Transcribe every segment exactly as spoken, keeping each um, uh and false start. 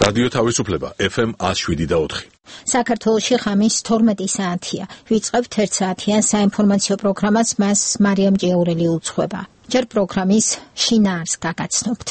რადიო თავისუფლება ეფ ემ one oh seven და four. საქართველოში ხამის თორმეტი საათია. ვიწყებთ ერთ საათიან საინფორმაციო პროგრამას, მას მარიამ ჭიაურელი უძღვება. ჯერ პროგრამის შინაარს გაგაცნობთ.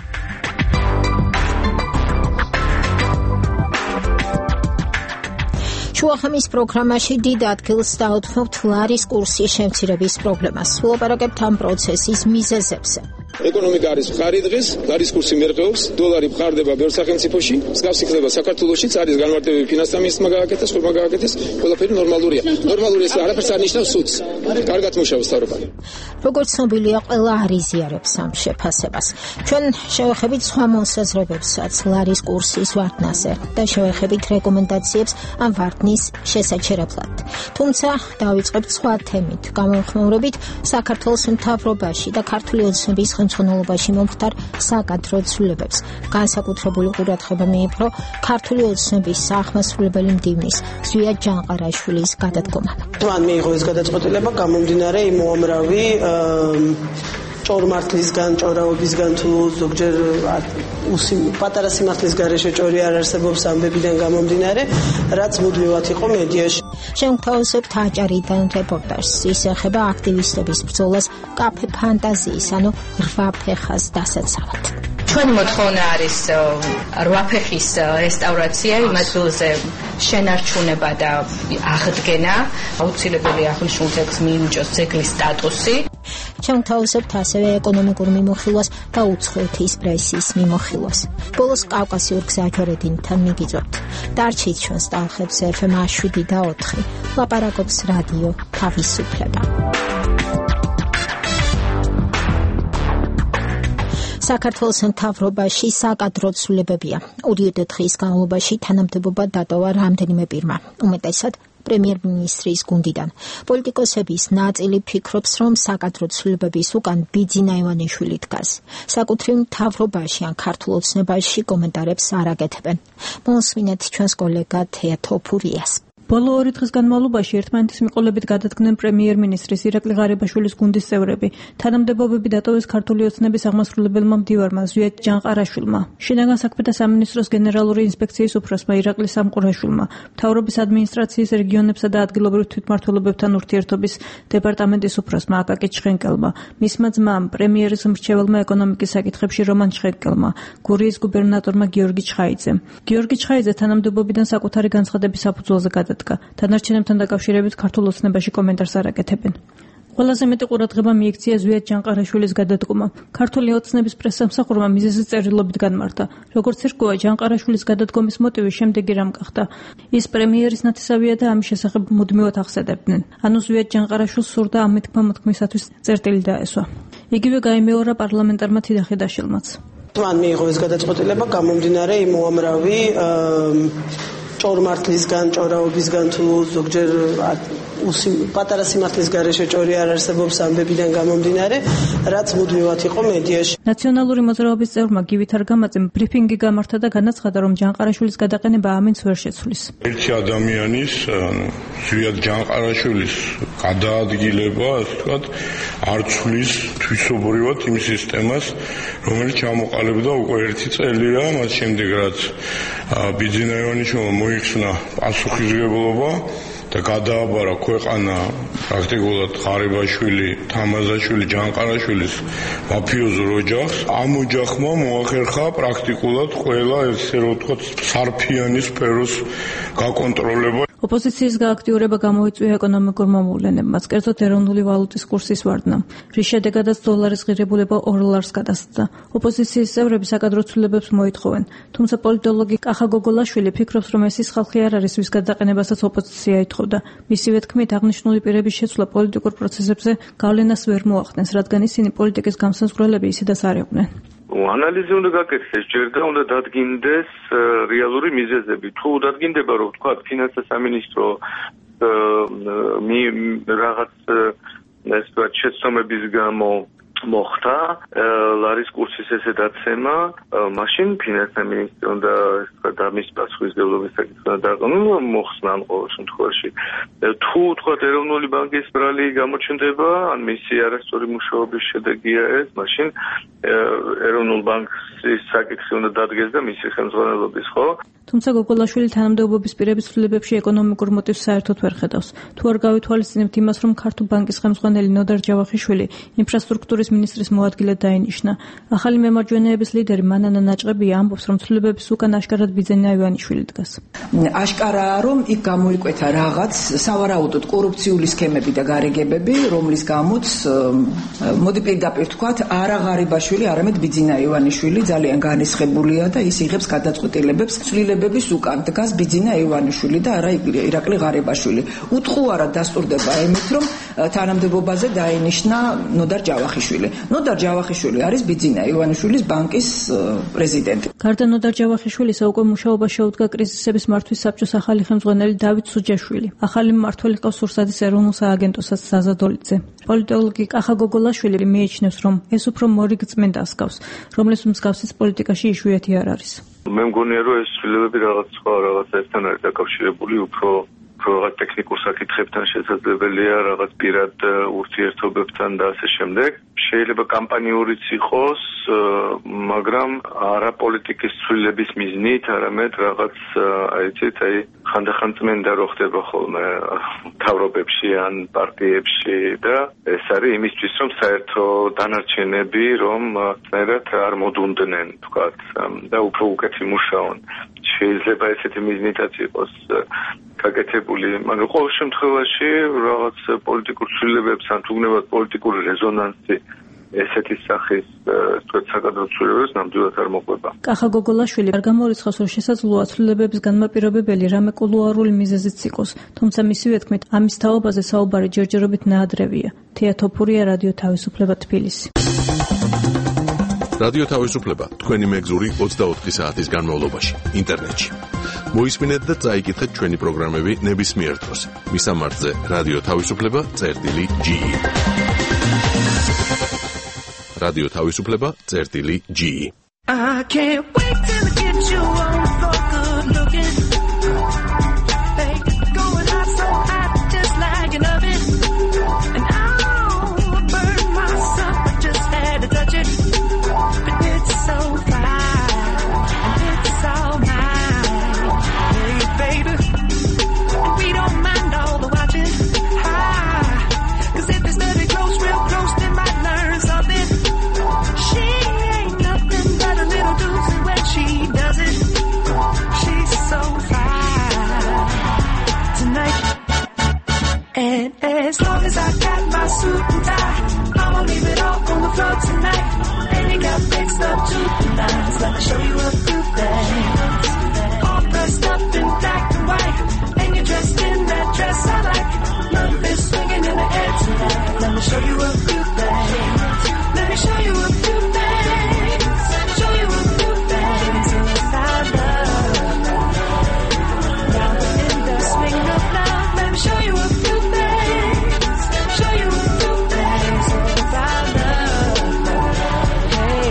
შუახამის პროგრამაში დიდ ადგილს დაუთმობთ ლარის კურსის შემცირების პრობლემას. ვილაპარაკებთ ამ პროცესის მიზეზებზე. ეკონომიკა არის მხარი დღეს, ლარის კურსი მერყეობს, დოლარი მხარდება ბევრ სახელმწიფოში, მსგავსი ხდება საქართველოშიც, არის განმარტებები ფინანსთა მინისტრმა გააკეთეს, ხომ გააკეთეს, ყველაფერი ნორმალურია. ნორმალურია, არაფერს არ ნიშნავს სუდს. კარგად მუშაობს თავრობა. როგორც ცნობილია, ყველა არ იზიარებს ამ შეფასებას. ჩვენ შევეხებით სხვა მოსაზრებებსაც ლარის კურსის ვარდნაზე და შევეხებით რეკომენდაციებს ამ ვარდნის შესაჩერებლად. თუმცა დავიწყებთ სხვა თემით, გამოვხმაურებით საქართველოს მთავრობაში და ქართული ოცნების ხელმძღვანელობაში მომხდარ საკადრო ცვლილებებს. განსაკუთრებული ყურადღება მიიპყრო ქართული ოცნების საახმასრულებელი მდივნის ზვია ჯანყარაშვილის გადადგომა. მან მიიღო ეს გადაწყვეტილება გამომდინარე იმ უამრავი ჭორმართლისგან, ჭორაობისგან თუ ზოგჯერ პატარა სიმართლის გარეშე ჭორი არ არსებობს ამბებიდან გამომდინარე, რაც მუდმივად იყო მედიაში. შევთავაზებთ აჭარიდან რეპორტაჟს. ის ეხება აქტივისტების ბრძოლას კაფე ფანტაზიის, ანუ რვა ფეხას დასაცავად. ჩვენი მოთხოვნა არის რვა ფეხის რესტავრაცია, იმ ადგილზე შენარჩუნება და აღდგენა. აუცილებელი აღნიშნულ ძეგლს მიენიჭოს ძეგლის სტატუსი. შევთავაზებთ ასევე ეკონომიკურ მიმოხილვას და უცხოეთის პრესის მიმოხილვას. ბოლოს კავკასიურ გზაჯვარედინთან მიგიწევთ. დარჩით ჩვენს ტალღებზე ეფ ემ one oh seven და four. ლაპარაკობს რადიო თავისუფლება. საქართველოს მთავრობაში საკადრო ცვლილებებია. უდიოდ დღის განმავლობაში თანამდებობა დატოვა რამდენიმე პირმა, უმეტესად პრემიერ-მინისტრის გუნდიდან. პოლიტიკოსების ნაწილი ფიქრობს, რომ საკადრო ცვლილებების უკან ბიძინა ივანიშვილი დგას. საკუთრივ მთავრობაში ან ქართულ ოცნებაში კომენტარებს არ აკეთებენ. მოსმინეთ ჩვენს კოლეგა თეა თოფურიას. ბოლო ორი დღის განმავლობაში ერთმანეთის მიყოლებით გადადგნენ პრემიერ-მინისტრის ირაკლი ღარიბაშვილის გუნდის წევრები. თანამდებობები დატოვეს ქართული ოცნების აღმასრულებელმა მდივარმა ზვია ჯანყარაშვილმა, შინაგან საქმეთა სამინისტროს გენერალური ინსპექციის უფროსმა ირაკლი სამყურაშვილმა, მთავრობის ადმინისტრაციის რეგიონებსა და ადგილობრივ თვითმმართველობებთან ურთიერთობის დეპარტამენტის უფროსმა აკაკი ჩხენკელმა, მისმა ძმამ, პრემიერის მრჩეველმა ეკონომიკის საკითხებში რომან ჩხენკელმა, გურიის გუბერნატორმა გიორგი ჩხაიძემ. გიორგი ჩხაიძე თანამდებობიდან საკუთარი განცხადების საფუძველზე გადადგა. თანარჩენებთან დაკავშირებით ქართულ ოცნებაში კომენტარს არ აკეთებენ. ყველაზე მეტი ყურადღება მიიქცია ზვია ჯანყარაშვილის გადადგომა. ქართული ოცნების პრესსამსახურმა მიზეზი წერილობით განმართა. როგორც ირკვევა, ჯანყარაშვილის გადადგომის მოტივი შემდეგი რამ გახდა. ის პრემიერის ნათესავია და ამის შესახებ მუდმივად ახსენებდნენ. ანუ ზვია ჯანყარაშვილს სურდა ამ მითქმა-მოთქმისათვის წერტილი დაესვა. იგივე გაიმეორა პარლამენტარმა თიდახიდაშვილმაც. მან მიიღო ეს გადაწყვეტილება გამომდინარე იმ უამრავი ჭორმართლისგან, ჭორაობისგან თუ ზოგჯერ პატარა სიმართლის გარეშე ჭორი არ არსებობს ამბებიდან გამომდინარე, რაც მუდმივად იყო მედიაში. ნაციონალური მოძრაობის წევრმა გივით არგამაძემ ბრიფინგი გამართა და განაცხადა, რომ ჯანყარაშვილის გადაყენება ამინს ვერ შეცვლის. ერთი ადამიანის, ანუ ზვია ჯანყარაშვილის გადაადგილება, ასე ვთქვათ, არ ცვლის თვისობრივად იმ სისტემას, რომელიც ჩამოყალიბდა უკვე ერთი წელია, მას შემდეგ რაც ბიძინა ივანიშვილმა მოიხსნა პასუხისმგებლობა და გადააბარა ქვეყანა პრაქტიკულად ღარიბაშვილი, თამაზაშვილი, ჯანყარაშვილის მაფიოზურ ოჯახს. ამ ოჯახმა მოახერხა პრაქტიკულად ყველა ესე რომ ვთქვათ სარფიანი სფეროს გაკონტროლება. ოპოზიციის გააქტიურება გამოიწვია ეკონომიკურ მომავლენებმაც, კერძოდ ეროვნული ვალუტის კურსის ვარდნამ, რის შედეგადაც დოლარის ღირებულება ორ ლარს გადასცდა. ოპოზიციის წევრები საკადრო ცვლილებებს მოითხოვენ, თუმცა პოლიტოლოგი კახა გოგოლაშვილი ფიქრობს, რომ ეს ის ხალხი არ არის, ვის გადაყენებასაც ოპოზიცია ითხოვდა. მისივე თქმით, აღნიშნული პირების შეცვლა პოლიტიკურ პროცესებზე გავლენას ვერ მოახდენს, რადგან ისინი პოლიტიკის გამსაზღვრელები ისედაც არ იყვნენ. ანალიზი უნდა გაკეთდეს, ჯერ და უნდა დადგინდეს რეალური მიზეზები. თუ დადგინდება, რომ თქვა ფინანსთა სამინისტრო რაღაც ეს შეცდომების გამო მოხდა ლარის კურსის ესე დაცემა, მაშინ ფინანსთა მინისტრი უნდა და მის პასუხისმგებლობის საკითხი დაყო მოხსნა ამ ყოველ შემთხვევაში. თუ თქვა ეროვნული ბანკის ბრალი გამოჩნდება, ან მისი არასწორი მუშაობის შედეგია ეს, მაშინ ეროვნულ ბანკის საკითხი უნდა დადგეს და მისი ხელმძღვანელობის, ხო? თუმცა გოგოლაშვილი თანამდებობის პირების ცვლილებებში ეკონომიკურ მოტივს საერთოდ ვერ ხედავს. თუ არ გავითვალისწინებთ იმას, რომ ქართულ ბანკის ხელმძღვანელი ნოდარ ჯავახიშვილი ინფრასტრუქტურის მინისტრის მოადგილედ დაინიშნა, ახალი მემარჯვენეების ლიდერი მანანა ნაჭყებია ამბობს, რომ ცვლილებების უკან აშკარად ბიძენა ივანიშვილი დგას. აშკარაა, რომ იქ გამოიკვეთა რაღაც სავარაუდოდ კორუფციული სქემები და გარიგებები, რომლის გამოც მოდი პირდაპირ ვთქვათ, არა ღარიბაშვილი, არამედ ბიძინა ივანიშვილი ძალიან განისხებულია და ის იღებს გადაწყვეტილებებს ცვლილებების უკან დგას ბიძინა ივანიშვილი და არა ირაკლი ღარიბაშვილი. უთხუარად დასტურდება ემით, რომ თანამდებობაზე დაინიშნა ნოდარ ჯავახიშვილი. ნოდარ ჯავახიშვილი არის ბიძინა ივანიშვილის ბანკის პრეზიდენტი. გარდა ნოდარ ჯავახიშვილისა უკვე მუშაობა შეუდგა კრიზისების მართვის საბჭოს ახალი ხელმძღვანელი დავით სუჯაშვილი. ახალი მმართველი ყავს სურსათის ეროვნულ სააგენტოსაც საზადოლიძე. პოლიტოლოგი კახა გოგოლაშვილი მიიჩნევს, რომ ეს უფრო მორიგ წმენდას გავს, რომლის მსგავსიც პოლიტიკაში იშვიათი არ არის. მე მგონია, რომ ეს ცვლილებები რაღაც სხვა რაღაცასთან არის დაკავშირებული, უფრო რაღაც ტექნიკურ საკითხებთან შესაძლებელია, რაღაც პირად ურთიერთობებთან და ასე შემდეგ. შეიძლება კამპანიურიც იყოს, მაგრამ არა პოლიტიკის ცვლილების მიზნით, არამედ რაღაც, აი იცით, აი ხანდახან წმენდა რო ხდება ხოლმე მთავრობებში ან პარტიებში და ეს არის იმისთვის, რომ საერთო დანარჩენები რომ წერად არ მოდუნდნენ, თქვათ, და უფრო უკეთ იმუშაონ. შეიძლება ესეთი მიზნითაც იყოს გაკეთებული, მაგრამ ყოველ შემთხვევაში რაღაც პოლიტიკურ ცვლილებებს ან თუნდაც პოლიტიკური რეზონანსი ესეთი სახის სწორედ საკადრო ცვლილებებს ნამდვილად არ მოყვება. კახა გოგოლაშვილი არ გამორიცხავს, რომ შესაძლოა ცვლილებების განმაპირობებელი რამე კულუარული მიზეზიც იყოს, თუმცა მისივე თქმით, ამის თაობაზე საუბარი ჯერჯერობით ნაადრევია. თეა თოფურია, რადიო თავისუფლება, თბილისი. რადიო თავისუფლება თქვენი მეგზური ოცდაოთხი საათის განმავლობაში ინტერნეტში. მოისმინეთ და წაიკითხეთ ჩვენი პროგრამები ნებისმიერ დროს. მისამართზე რადიო თავისუფლება წერტილი ჯი. რადიო თავისუფლება წერტილი ჯი. I can't wait till I get you on the floor good looking. Hey, going hot so hot just like an oven. And I'll burn myself, I just had to touch it. But it's so fine, and it's all mine. Hey baby, we don't mind all the watching. Ah, cause if it's very close, real close, then might learn something. She ain't nothing but a little doozy when she does it. She's so fine tonight. And as long as I got my suit and tie, I'ma leave it all on the floor tonight. And you got fixed up to the nines. Let me show you a few things. All dressed up in black and white, and you're dressed in that dress I like. Love is swinging in the air tonight. Let me show you a few things. Let me show you a few things. Show you a few things inside love. Now we're in the swing of love. Let me show you a few things. Show you a few things inside love. Hey,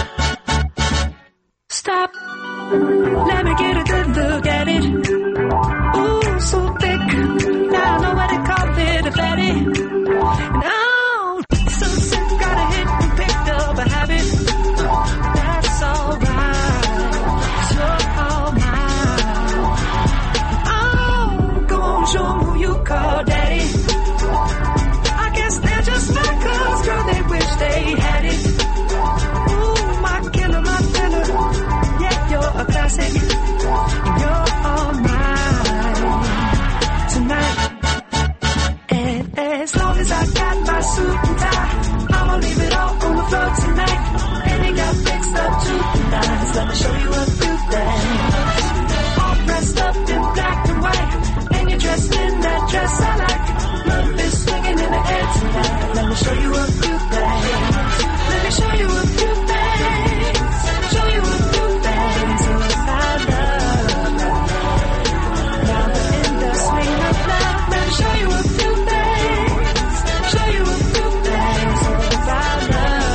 stop. Let me get a good look at it. Ooh, so thick. Now I know what they call it, a fatty. Now, so sick, got a hit and picked up a habit. That's alright. You're all mine. Oh, go on, show 'em who you call daddy. I guess they're just like us, girl, they wish they had it. Ooh, my killer, my filler. Yeah, you're a classic. You're all mine tonight. And as long as I got my suit and tie, I'ma leave it all on the floor tonight. And it got fixed up to the nines. Let me show you a few things. All dressed up in black and white, and you're dressed in that dress I like. Love is swinging in the air tonight. Let me show you a few things. Let me show you a few things. Show you a few things inside love. Now we're in the swing of love. Let me show you a few things. Show you a few things inside love.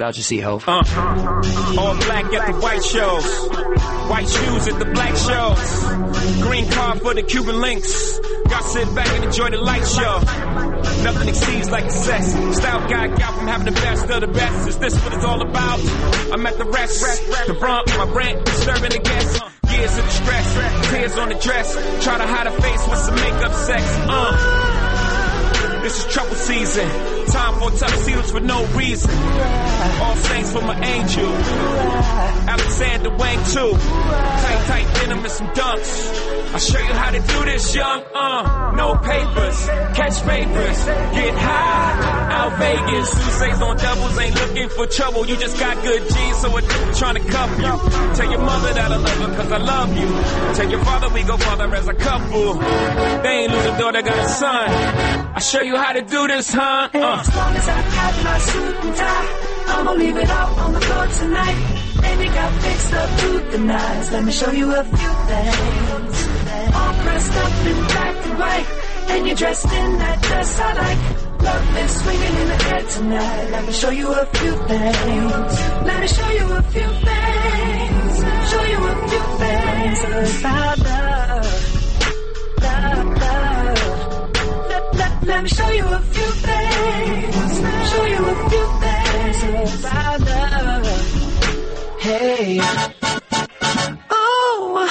it out. You see, Hov. Uh, all black at the white shows, white shoes at the black shows, green card for the Cuban links. Y'all sit back and enjoy the light show. Nothing exceeds like excess. Style guy got from having the best of the best. Is this what it's all about? I'm at the rest, the brunt, my rent, disturbing the guests. Years of distress, tears on the dress. Try to hide a face with some makeup sex. Uh. This is trouble season. Time for tuxedos for no reason. All saints for my angel. Alexander Wang too. Tight, tight denim and some dunks. I'll show you how to do this, young. Uh, no papers, catch papers, get high. Out Vegas, Sousa's on doubles, ain't looking for trouble. You just got good genes, so we're trying to cuff you. Tell your mother that I love her, cause I love you. Tell your father we go father as a couple. They ain't lose a daughter, got a son. I'll show you how to do this, huh? Uh. As long as I got my suit and tie, I'ma leave it all on the floor tonight. And you got fixed up to the nines. Let me show you a few things. All dressed up in black and white, and you're dressed in that dress I like. Love is swinging in the air tonight. Let me show you a few things. Let me show you a few things. Show you a few things about love, love, love. Let, let, let me show you a few things. Show you a few things about love. Hey. Oh.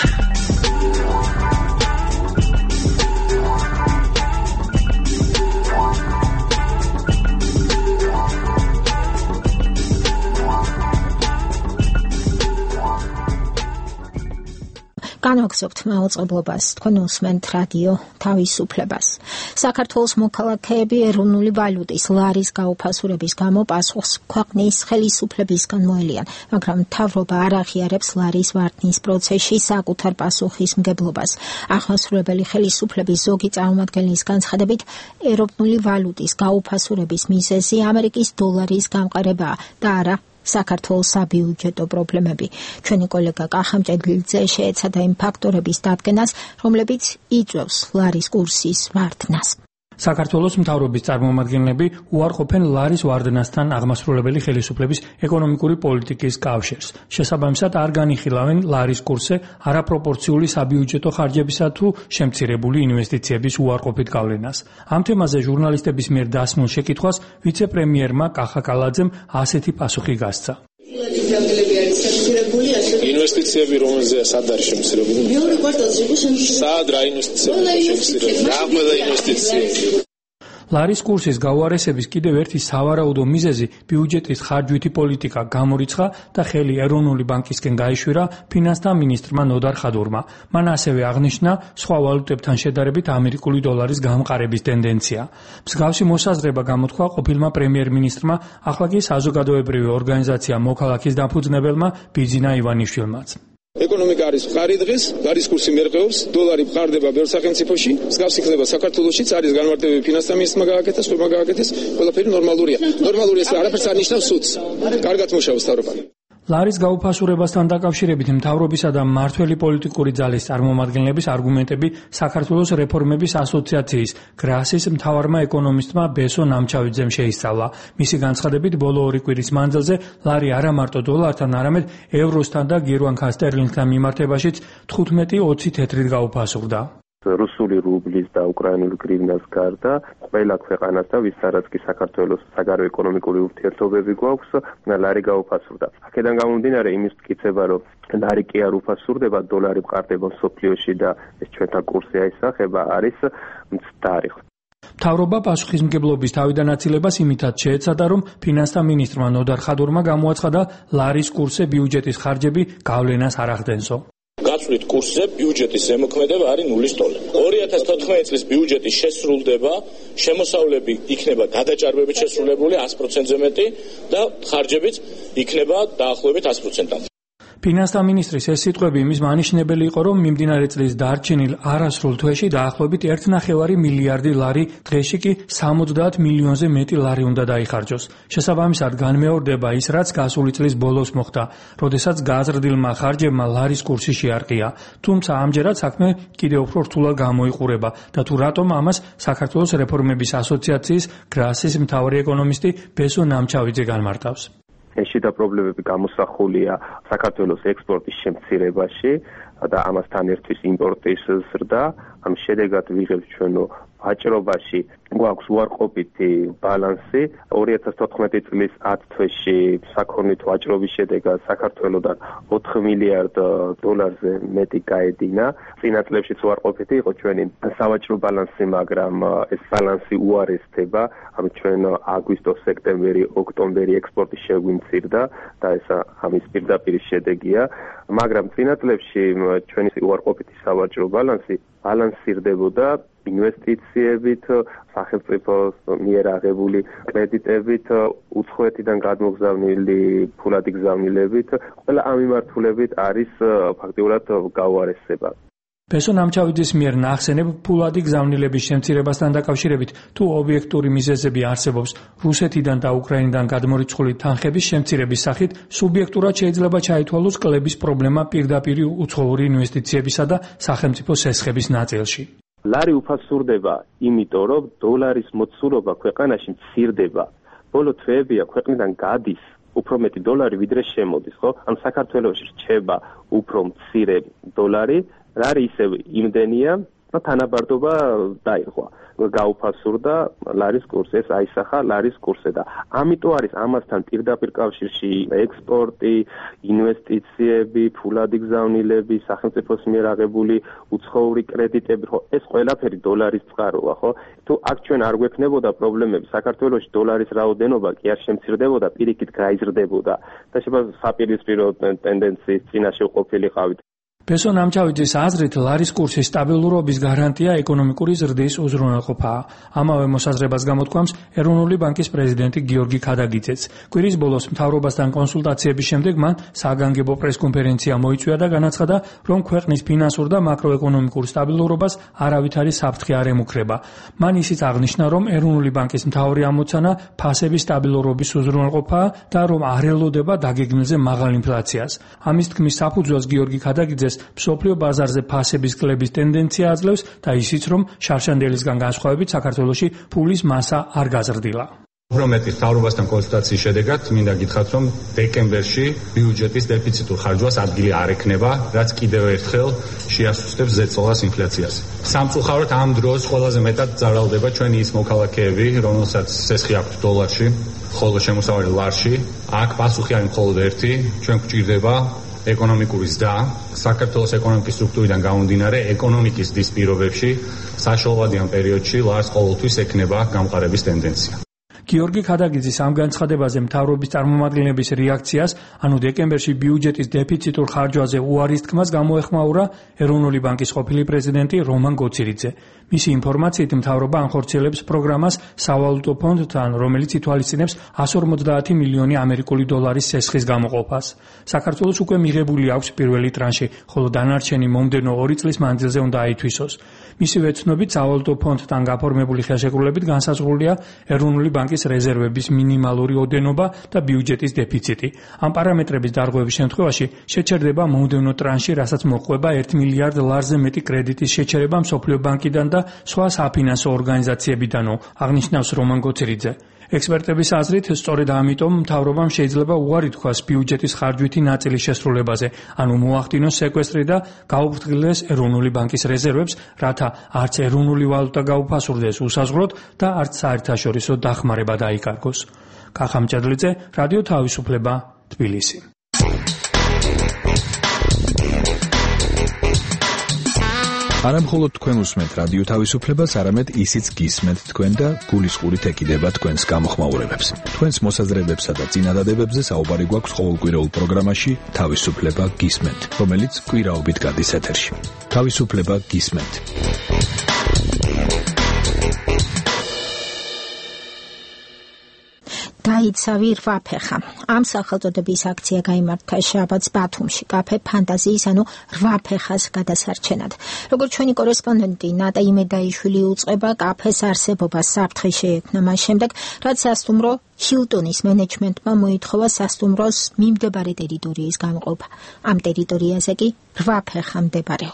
განვაგზავნებთ მაუწყებლობას, თქვენ უსმენთ რადიო თავისუფლებას. საქართველოს მოქალაქეები ეროვნული ვალუტის ლარის გაუფასურების გამო პასუხს ქვეყნის ხელისუფლებისგან მოელიან, მაგრამ მთავრობა არ აღიარებს ლარის ვარდნის პროცესში საკუთარ პასუხისმგებლობას. აღმასრულებელი ხელისუფლების ზოგი წარმომადგენლის განცხადებით, ეროვნული ვალუტის გაუფასურების მიზეზი ამერიკის დოლარის გამყარებაა და არა საქართველოს საბიუჯეტო პრობლემები. ჩვენი კოლეგა კახამჭედლიძე შეეცადა იმ ფაქტორების დადგენას, რომლებიც იწვევს ლარის კურსის ვარდნას. საქართველოს მთავრობის წარმომადგენლები უარყოფენ ლარის ვარდნასთან აღმასრულებელი ხელისუფლების ეკონომიკური პოლიტიკის კავშირს. შესაბამისად არ განიხილავენ ლარის კურსზე არაპროპორციული საბიუჯეტო ხარჯებისა თუ შემცირებული ინვესტიციების უარყოფით გავლენას. ამ თემაზე ჟურნალისტების მიერ დასმულ შეკითხვას ვიცე-პრემიერმა კახა კალაძემ ასეთი პასუხი გასცა. ინვესტიციები რომელზეა სად არის შემცირებული? მეორე კვარტალში იყო შემცირებული. სად რა ინვესტიციები შემცირებული? რა ყველა ინვესტიციები? ლარის კურსის გაუარესების კიდევ ერთი სავარაუდო მიზეზი ბიუჯეტის ხარჯვითი პოლიტიკა გამორიცხა და ხელი ეროვნული ბანკისკენ გაიშვირა ფინანსთა მინისტრმა ნოდარ ხადურმა. მან ასევე აღნიშნა სხვა ვალუტებთან შედარებით ამერიკული დოლარის გამყარების ტენდენცია. მსგავსი მოსაზრება გამოთქვა ყოფილმა პრემიერ-მინისტრმა, ახლა კი საზოგადოებრივი ორგანიზაცია მოქალაქის დაფუძნებელმა ბიძინა ივანიშვილმაც. ეკონომიკა არის მხარი დღეს, ლარის კურსი მერყეობს, დოლარი მხარდება ბევრ სახელმწიფოში, მსგავსი ხდება საქართველოშიც, არის განმარტებები ფინანსთა მინისტრმა გააკეთა, სხვებმა გააკეთეს, ყველაფერი ნორმალურია. ნორმალურია, არაფერს არ ნიშნავს სუდს. კარგად მუშაობს თავრობა. ლარის გაუფასურებასთან დაკავშირებით მთავრობისა და მმართველი პოლიტიკური ძალის წარმომადგენლების არგუმენტები საქართველოს რეფორმების ასოციაციის გრასის მთავარმა ეკონომისტმა ბესო ნამჩავიძემ შეისწავლა. მისი განცხადებით, ბოლო ორი კვირის მანძილზე ლარი არა მარტო დოლართან, არამედ ევროსთან და გერმანკა სტერლინგთან მიმართებაშიც თხუთმეტი ოცი თეთრით გაუფასურდა. რუსული რუბლის და უკრაინული გრივნას გარდა ყველა ქვეყანასთან, ვისაც კი საქართველოს საგარეო ეკონომიკური ურთიერთობები გვაქვს, ლარი გაუფასურდა. აქედან გამომდინარე იმის მტკიცება, რომ ლარი კი არ უფასურდება, დოლარი მყარდება მსოფლიოში და ეს ჩვენთან კურსი აისახება, არის მცდარი. მთავრობა პასუხისმგებლობის თავიდანაცილებას იმითაც შეეცადა, რომ ფინანსთა მინისტრმა ნოდარ ხადურმა გამოაცხადა ლარის კურსზე ბიუჯეტის ხარჯები გავლენას არ ახდენსო. გაწვით კურსზე ბიუჯეტის ზემოქმედება არის ნულის ტოლი. ორი ათას თოთხმეტი წლის ბიუჯეტი შესრულდება, შემოსავლები იქნება გადაჭარბებით შესრულებული ას პროცენტზე მეტი და ხარჯებიც იქნება დაახლოებით ას პროცენტად. ფინანსთა მინისტრის ეს სიტყვები იმის მანიშნებელი იყო, რომ მიმდინარე წლის დარჩენილ არასრულ თვეში დაახლოებით ერთი ნახევარი მილიარდი ლარი, დღეში კი სამოცდაათ მილიონზე მეტი ლარი უნდა დაიხარჯოს. შესაბამისად განმეორდება ის, რაც გასული წლის ბოლოს მოხდა, როდესაც გაზრდილმა ხარჯებმა ლარის კურსი შეარყია. თუმცა ამჯერად საქმე კიდევ უფრო რთულად გამოიყურება და თუ რატომ ამას საქართველოს რეფორმების ასოციაციის გრასის მთავარი ეკონომისტი ბესო ნამჩავიძე განმარტავს. შიდა პრობლემები გამოსახულია საქართველოს ექსპორტის შემცირებაში და ამასთან ერთის იმპორტის ზრდა. ამ შედეგად ვიღებთ ჩვენო ვაჭრობაში გვაქვს უარყოფითი ბალანსი. ორი ათას თოთხმეტი წლის ათ თვეში საქონლით ვაჭრობის შედეგად საქართველოდან ოთხ მილიარდ დოლარზე მეტი გაედინა. წინა წლებშიც უარყოფითი იყო ჩვენი სავაჭრო ბალანსი, მაგრამ ეს ბალანსი უარესდება. ამ ჩვენ აგვისტო, სექტემბერი, ოქტომბერი ექსპორტი შეგვიმცირდა და ეს ამის პირდაპირ შედეგია. მაგრამ წინა წლებში ჩვენი უარყოფითი სავაჭრო ბალანსი ბალანსირდებოდა ინვესტიციებით, სახელმწიფოს მიერ აღებული კრედიტებით, უცხოეთიდან გადმოგზავნილი ფულადი გზავნილებით, ყველა ამ მიმართულებით არის ფაქტიურად გაუარესება. პესო ნამჩავიძის მიერ ნახსენებ ფულადი გზავნილების შემცირებასთან დაკავშირებით თუ ობიექტური მიზეზები არსებობს რუსეთიდან და უკრაინიდან გადმორიცხული თანხების შემცირების სახით, სუბიექტურად შეიძლება ჩაითვალოს კლების პრობლემა პირდაპირ უცხოური ინვესტიციებისა და სახელმწიფო სესხების ნაწილში. ლარი უფასურდება, იმიტომ რომ დოლარის მოცულობა ქვეყანაში მცირდება. ბოლო თვეებია ქვეყნიდან გადის უფრო მეტი დოლარი ვიდრე შემოდის, ხო? ან საქართველოში რჩება უფრო მცირე დოლარი, ლარი ისევ იმდენია და თანაბარდობა დაირღვა. გაუფასურდა ლარის კურსი, ეს აისახა ლარის კურსზე და ამიტომ არის ამასთან პირდაპირ კავშირში ექსპორტი, ინვესტიციები, ფულადი გზავნილები, სახელმწიფოს მიერ აღებული უცხოური კრედიტები, ხო, ეს ყველაფერი დოლარის წყაროა, ხო? თუ აქ ჩვენ არ გვექნებოდა პრობლემები, საქართველოში დოლარის რაოდენობა კი არ შემცირდებოდა, პირიქით გაიზრდებოდა და შეიძლება საპირისპირო ტენდენციის წინაშე ყოფილიყავით. პესო ნამჩავიძის აზრით, ლარის კურსის სტაბილურობის გარანტია ეკონომიკური ზრდის უზრუნველყოფაა. ამავე მოსაზრებას გამოთქვამს ეროვნული ბანკის პრეზიდენტი გიორგი ქადაგიძეც. კვირის ბოლოს მთავრობასთან კონსულტაციების შემდეგ მან საგანგებო პრესკონფერენცია მოიწვია და განაცხადა, რომ ქვეყნის ფინანსურ და მაკროეკონომიკურ სტაბილურობას არავითარი საფრთხე არ ემუქრება. მან ისიც აღნიშნა, რომ ეროვნული ბანკის მთავარი ამოცანა ფასების სტაბილურობის უზრუნველყოფაა და რომ არ ელოდება დაგეგმილზე მაღალ ინფლაციას. ამის თქმის საფუძველს გიორგი ქადაგიძე მსოფლიო ბაზარზე ფასების კლების ტენდენცია აძლევს და ისიც, რომ შარშანდელისგან განსხვავებით საქართველოში ფულის მასა არ გაზრდილა. უბრალოდ მთავრობასთან კონსულტაციის შედეგად მინდა გითხრათ, რომ დეკემბერში ბიუჯეტის დეფიციტურ ხარჯვას ადგილი არ ექნება, რაც კიდევ ერთხელ შეასუსტებს ზეწოლას ინფლაციას. სამწუხაროდ ამ დროს ყველაზე მეტად ძალავდება ჩვენი ის მოქალაქეები, რომელსაც სესხი აქვთ დოლარში, ხოლო შემოსავალი ლარში. აქ პასუხი არის მხოლოდ ერთი, ჩვენ გვჭირდება ეკონომიკური ზრდა, საქართველოს ეკონომიკის სტრუქტურიდან გამომდინარე, ეკონომიკის ზრდის პირობებში საშუალებიან პერიოდში ლარს ყოველთვის ექნება გამყარების ტენდენცია. გიორგი ქადაგიძის ამ განცხადებაზე მთავრობის წარმომადგენლების რეაქციას, ანუ დეკემბერში ბიუჯეტის დეფიციტურ ხარჯვაზე უარის თქმას გამოეხმაურა ეროვნული ბანკის ყოფილი პრეზიდენტი რომან გოცირიძე. მისი ინფორმაციით, მთავრობა ანხორციელებს პროგრამას სავალუტო ფონდთან, რომელიც ითვალისწინებს εκατს ორმოცდაათი მილიონი ამერიკული დოლარის სესხის გამოყოფას. საქართველოს უკვე მიღებული აქვს პირველი ტრანში, ხოლო დანარჩენი მომდევნო ორი წლის მანძილზე უნდა აითვისოს. მისივე ცნობით, სავალუტო ფონდთან გაფორმებული ხელშეკრულებით განსაზღვრულია ეროვნული ბანკის რეზერვების მინიმალური ოდენობა და ბიუჯეტის დეფიციტი. ამ პარამეტრების დარღვევის შემთხვევაში შეჩერდება მომდევნო ტრანში, რასაც მოჰყვება ერთ მილიარდ ლარზე მეტი კრედიტის შეჩერება მსოფლიო ბანკიდან და სხვა საფინანსო ორგანიზაციებიდანო, აღნიშნავს რომან გოცირიძე. ექსპერტების აზრით, სწორედ ამიტომ მთავრობამ შეიძლება უარი თქვას ბიუჯეტის ხარჯვითი ნაწილის შესრულებაზე, ანუ მოახდინოს სეკვესტრი და გაუფრთხილდეს ეროვნული ბანკის რეზერვებს, რათა არც ეროვნული ვალუტა გაუფასურდეს უსაზღვროდ და არც საერთაშორისო დახმარება დაიკარგოს. კახა მჭედლიძე, რადიო თავისუფლება, თბილისი. არა მხოლოდ თქვენ უსმენთ რადიო თავისუფლებას, არამედ ისიც გისმენთ თქვენ და გულისყურით ეკიდება თქვენს გამოხმაურებებს. თქვენს მოსაზრებებსა და წინადადებებზე საუბარი გვაქვს ყოველკვირეულ პროგრამაში თავისუფლება გისმენთ, რომელიც კვირაობით გადის ეთერში. თავისუფლება გისმენთ. დაიცავი რვაფეხა. ამ სახელწოდების აქცია გაიმართა შაბათს ბათუმში, კაფე ფანტაზიის, ანუ რვაფეხას გადასარჩენად. როგორც ჩვენი კორესპონდენტი ნატა იმედაიშვილი უწყება, კაფეს არსებობას საფრთხე შეექმნა მას შემდეგ, რაც სასტუმრო ჰილტონის მენეჯმენტმა მოითხოვა სასტუმროს მიმდებარე ტერიტორიის გამოყოფა. ამ ტერიტორიაზე კი რვაფეხა მდებარეობს.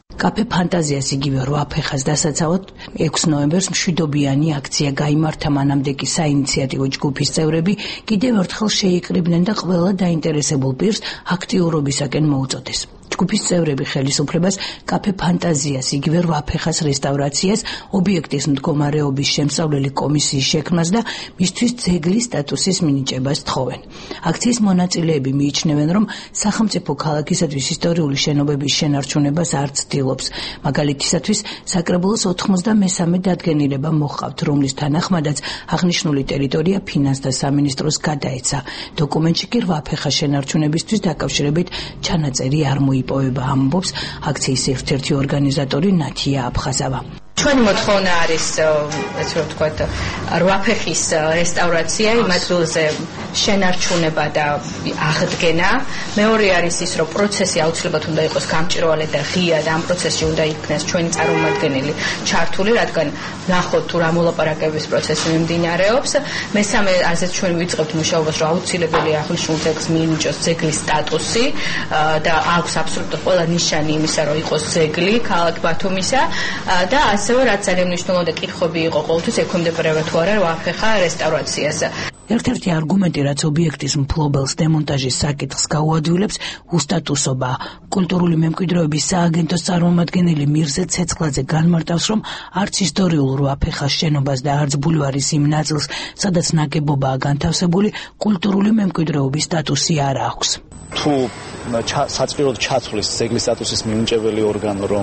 კაფე ფანტაზიას იგივე რვა ფეხას დასაცავად ექვსი ნოემბერს მშვიდობიანი აქცია გაიმართა, მანამდე კი საინიციატივო ჯგუფის წევრები კიდევ ერთხელ შეიკრიბნენ და ყველა დაინტერესებულ პირს აქტიურობისაკენ მოუწოდეს. ჯგუფის წევრები ხელისუფლებას კაფე ფანტაზიას იგივე რვა ფეხას რესტავრაციას, ობიექტის მდგომარეობის შემსწავლელი კომისიის შექმნას და მისთვის ძეგლის სტატუსის მინიჭებას თხოვენ. აქციის მონაწილეები მიიჩნევენ, რომ სახელმწიფო ქალაქისათვის ისტორიული შენობების შენარჩუნებას არ ცდილობს. მაგალითისათვის, საკრებულოს ოთხმოცდამესამე დადგენილება მოჰყავთ, რომლის თანახმადაც აღნიშნული ტერიტორია ფინანსთა სამინისტროს გადაეცა. დოკუმენტში კი რვა ფეხას შენარჩუნებისთვის დაკავშირებით ჩანაწერი არ მოიპოვება, ამბობს აქციის ერთ-ერთი ორგანიზატორი ნათია აფხაზავა. ჩვენი მოთხოვნა არის, έτσι რომ ვთქვათ, რვა ფეხის რესტავრაცია, იმ ადგილზე შენარჩუნება და აღდგენა. მეორე არის ის, რომ პროცესი აუცილებლად უნდა იყოს გამჭვირვალე და ღია და ამ პროცესში უნდა იქნას ჩვენი წარმომადგენელი ჩართული, რადგან ნახოთ თუ რა მოლაპარაკების პროცესი მიმდინარეობს. მესამე ასეც ჩვენ ვიწყებთ მუშაობას, რომ აუცილებელია აღნიშნულ ძეგლს მიენიჭოს ძეგლის სტატუსი და აქვს აბსოლუტურად ყველა ნიშანი იმისა, რომ იყოს ძეგლი ქალაქ ბათუმისა და ასევე რაც ძალიან მნიშვნელოვანი კითხვები იყო ყოველთვის ექვემდებარება თუ არა რვაფეხა რესტავრაციას. ერთ-ერთი არგუმენტი, რაც ობიექტის მფლობელს დემონტაჟის საკითხს გაუადვილებს, უსტატუსობა. კულტურული მემკვიდრეობის სააგენტოს წარმომადგენელი მირზა ცეცხლაძე განმარტავს, რომ არც ისტორიულ რვაფეხას შენობას და არც ბულვარის იმ ნაწილს, სადაც ნაგებობაა განთავსებული, კულტურული მემკვიდრეობის სტატუსი არ აქვს. თუ საწყისოდ ჩათვლის ძეგლის სტატუსის მინიჭებელი ორგანო, რომ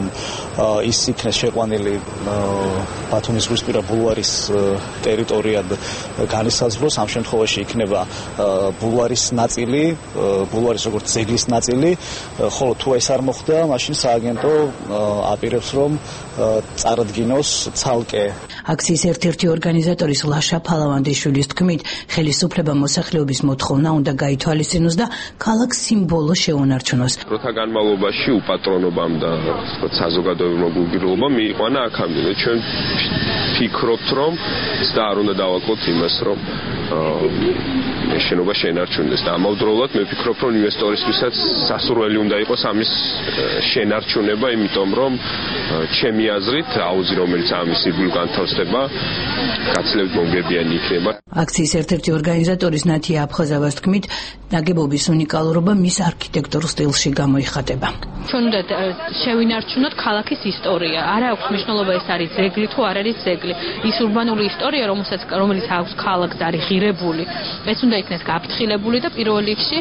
ის იქნეს შეყვანილი ბათუმის ზღვისპირა ბულვარის ტერიტორიად განისაზღვროს, ამ შემთხვევაში იქნება ბულვარის ნაწილი, ბულვარის როგორც ძეგლის ნაწილი, ხოლო თუ ეს არ მოხდა, მაშინ სააგენტო აპირებს, რომ წარადგინოს ცალკე. აქციის ერთ-ერთი ორგანიზატორის ლაშა ფალავანდიშვილის თქმით, ხელისუფლება მოსახლეობის მოთხოვნა უნდა გაითვალისწინოს და ქალაქ სიმბოლო შეუნარჩუნოს. დროთა განმავლობაში უპატრონობამ და საზოგადოებრივ გულგრილობამ მიიყვანა აქამდე. ჩვენ ფიქრობთ, რომ და არ უნდა დავაკლოთ იმას, რომ შენობა შენარჩუნდეს და ამავდროულად მე ვფიქრობ, რომ ინვესტორისთვისაც სასურველი უნდა იყოს ამის შენარჩუნება, იმიტომ რომ ჩემი აზრით აუზი, რომელიც ამის ირგვლივ განთავსდება, გაცილებით მომგებიანი იქნება. აქციის ერთ-ერთი ორგანიზატორის ნათია აფხაზავას თქმით, ნაგებობის უნიკალურობა მის არქიტექტურულ სტილში გამოიხატება. ჩვენ უნდა შევინარჩუნოთ ქალაქის ისტორია. არ აქვს მნიშვნელობა ეს არის ძეგლი თუ არ არის ძეგლი. ის ურბანული ისტორია, რომელსაც რომელიც აქვს ქალაქს არის ღირებული. ეს უნდა იქნეს გაფრთხილებული და პირველ რიგში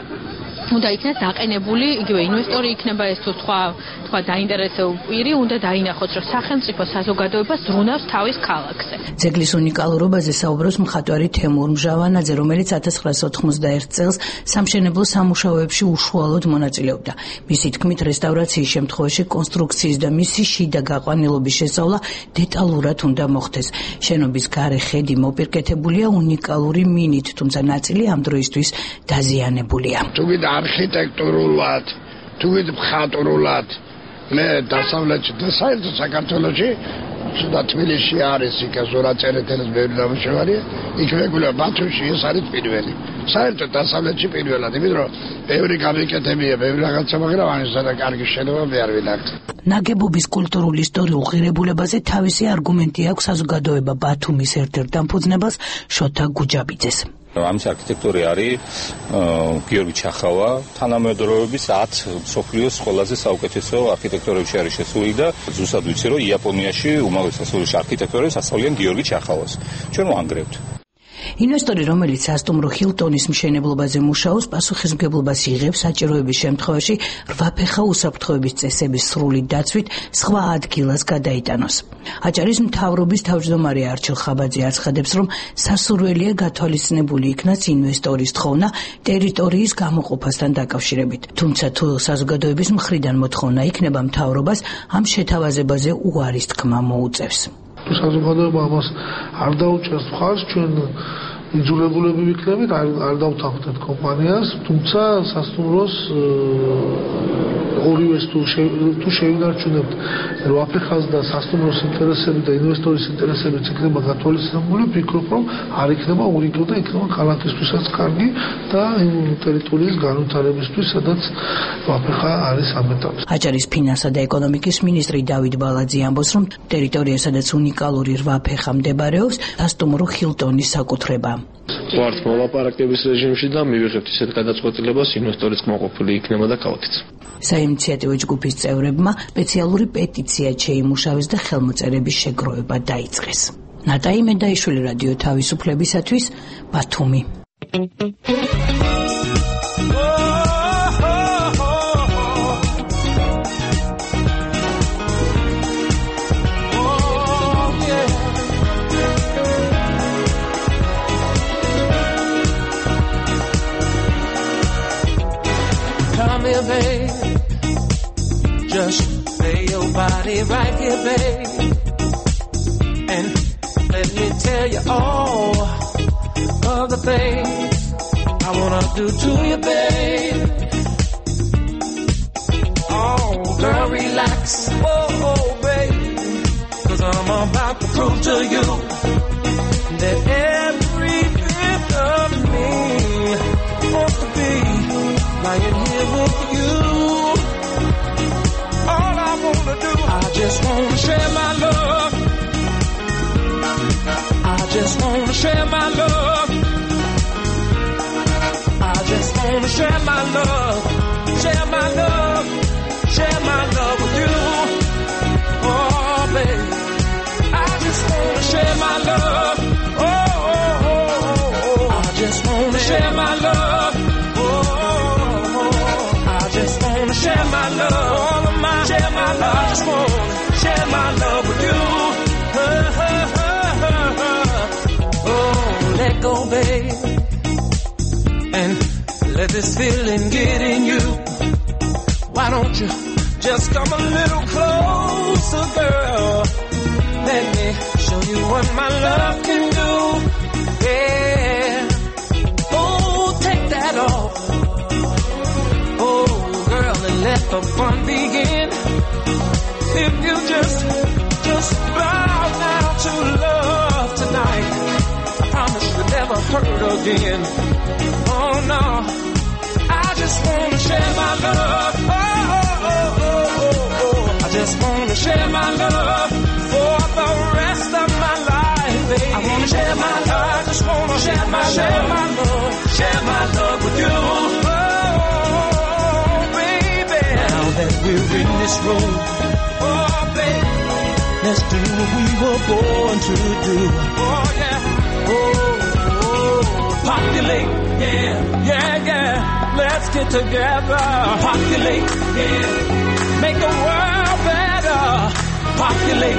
უნდა იქნეს დაყენებული, იგივე ინვესტორი იქნება ეს თუ სხვა სხვა დაინტერესებული პირი, უნდა დაინახოს, რომ სახელმწიფო საზოგადოება ზრუნავს თავის ქალაქზე. ძეგლის უნიკალურობაზე საუბრობს მხატვარი თემურ მჟავანაძე, რომელიც ათას ცხრაას ოთხმოცდაერთ წელს სამშენებლო სამუშაოებში უშუალოდ მონაწილეობდა. მისი თქმით, რესტავრაციის შემთხვევაში კონსტრუქციის და მისი შიდა გაყვანილობის შესწავლა დეტალურად უნდა მოხდეს. შენობის გარე ხედი მოპირკეთებულია უნიკალური მინით, თუმცა ნაწილი ამ დროისთვის დაზიანებულია. არქიტექტურულად, თუ მხატვრულად, მე დასავლეთში და საერთოდ საქართველოში და თბილისში არის იქ ზურაწერეთელის ბევრი ნამუშევარი, იქ მეგულა ბათუმში ეს არის პირველი. საერთოდ დასავლეთში პირველად, იმიტომ რომ ბევრი გამიკეთებია, ბევრი რაღაცა, მაგრამ ამისა და კარგი შენობა მე არ ვინახავ. ნაგებობის კულტურულ ისტორიულ ღირებულებაზე თავისი არგუმენტი აქვს საზოგადოება ბათუმის ერთ-ერთ დამფუძნებელს შოთა გუჯაბიძეს. ამის არქიტექტორი არის გიორგი ჩახავა, თანამედროვეობის ათი მსოფლიოს ყველაზე საუკეთესო არქიტექტორებში არის შესული და ზუსტად ვიცი, რომ იაპონიაში უმაღლეს სასწავლებლის არქიტექტორებს ასწავლიან გიორგი ჩახავას. ჩვენ ვანგრევთ. ინვესტორი, რომელიც სასტუმრო ჰილტონის მშენებლობაზე მუშაობს, პასუხისმგებლობას იღებს საჭიროების შემთხვევაში რვაფეხა უსაფრთხოების წესების სრული დაცვით სხვა ადგილას გადაიტანოს. აჭარის მთავრობის თავმჯდომარე არჩილ ხაბაძე აცხადებს, რომ სასურველია გათვალისწინებული იქნას ინვესტორის თხოვნა ტერიტორიის გამოყოფასთან დაკავშირებით. თუმცა თუ საზოგადოების მხრიდან მოთხოვნა იქნება, მთავრობას ამ შეთავაზებაზე უარის თქმა მოუწევს. საზოგადოება ამას არ დაუჭერს მხარს, ჩვენ იძულებულები ვიქნებით, არ დავთანხმდეთ კომპანიას, თუმცა სასტუმროს ორივეს თუ თუ შევინარჩუნებთ რვაფეხას და სასტუმროს ინტერესები და ინვესტორის ინტერესებიც იქნება გათვალისწინებული, ვფიქრობ, რომ არ იქნება ურიგო და იქნება ქალაქისთვისაც კარგი და იმ ტერიტორიის განვითარებისთვის, სადაც რვაფეხა არის ამ ეტაპზე. აჭარის ფინანსა და ეკონომიკის მინისტრი დავით ბალაძე ამბობს, რომ ტერიტორია, სადაც უნიკალური რვაფეხა მდებარეობს, სასტუმრო ჰილტონის საკუთრება. ვართ მოლაპარაკების რეჟიმში და მივიღებთ ისეთ გადაწყვეტილებას, ინვესტორის კმაყოფილი იქნება და ქალაქიც. საინიციატივო ჯგუფის წევრებმა სპეციალური პეტიცია შეიმუშავეს და ხელმოწერების შეგროვება დაიწყეს. ნატაი მედაიშვილი, რადიო თავისუფლებისათვის, ბათუმი. Babe, just lay your body right here, babe, and let me tell you all of the things I wanna do to you, babe. Oh, girl, relax, oh, oh, babe, 'cause I'm about to prove to you that every bit of me wants to be lying here with you. All I wanna do, I just wanna share my love. I just wanna share my love. I just wanna share my love. Share my love. Share my love with you. Oh, baby, I just wanna share my love. Oh, oh, oh, oh. I just wanna share my love. Share my love, all of my, share my love. I just wanna share my love with you. Oh, oh, oh, oh. Let go, babe, and let this feeling get in you. Why don't you just come a little closer, girl? Let me show you what my love can do. Yeah. Oh, take that off. Let the fun begin. If you just, just bow down to love tonight, I promise you'll never hurt again. Oh no, I just wanna share my love. Oh, oh, oh, oh, oh, oh. I just wanna share my love for the rest of my life, baby. I wanna share my love. I just wanna share my share love. my love, share my love with you. That we're in this room, oh baby, let's do what we were born to do. Oh yeah, oh, oh, populate, yeah, yeah, yeah. Let's get together, populate, yeah, make the world better, populate,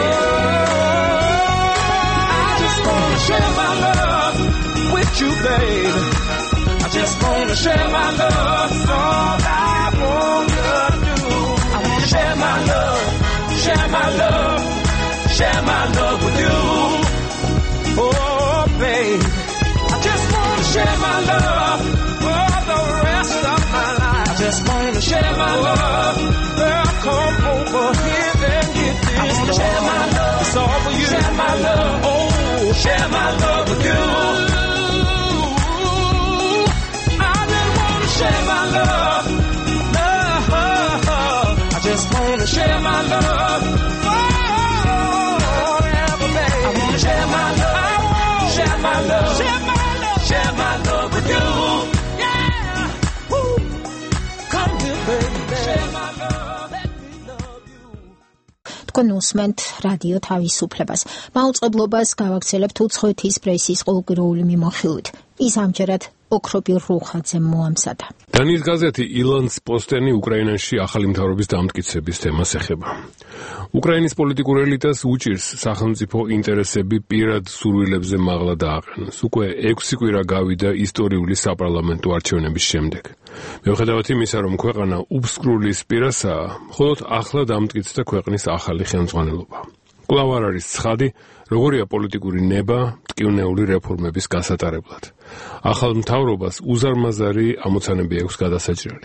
yeah. I just wanna share my love with you, babe. I just wanna share my love, all I want. Share my love, share my love, share my love with you. Oh, babe, I just wanna share my love for the rest of my life. I just wanna share my love. Girl, come over here and get this. I wanna share my love. It's all for you. Share my love. Oh, share my love with you. I just wanna share my love. I just wanna share my love forever, baby. I wanna share my love. I want share my love. Share my love. Share my love with you. Yeah. Woo. Come here, baby. Share my love. Let me love you. თქვენ უსმენთ რადიო თავისუფლებას. მაუწყებლობას გავაგრძელებთ უცხოეთის პრესის ყოველკვირეული მიმოხილვით. ის ამჯერად ოქრობილ რუხაძემ მოამზადა. დანიის გაზეთი ილანს პოსტენი უკრაინაში ახალი მთავრობის დამტკიცების თემას ეხება. უკრაინის პოლიტიკურ ელიტას უჭირს სახელმწიფო ინტერესები პირად სურვილებზე მაღლა დააყენოს. უკვე ექვსი კვირა გავიდა ისტორიული საპარლამენტო არჩევნების შემდეგ. მიუხედავად იმისა, რომ ქვეყანა უბსკრულის პირასაა, მხოლოდ ახლა დამტკიცდა ქვეყნის ახალი ხელმძღვანელობა. კვლავ არ არის ცხადი, როგორია პოლიტიკური ნება მტკივნეული რეფორმების გასატარებლად. ახალ მთავრობას უზარმაზარი ამოცანები აქვს გადასაჭრელი.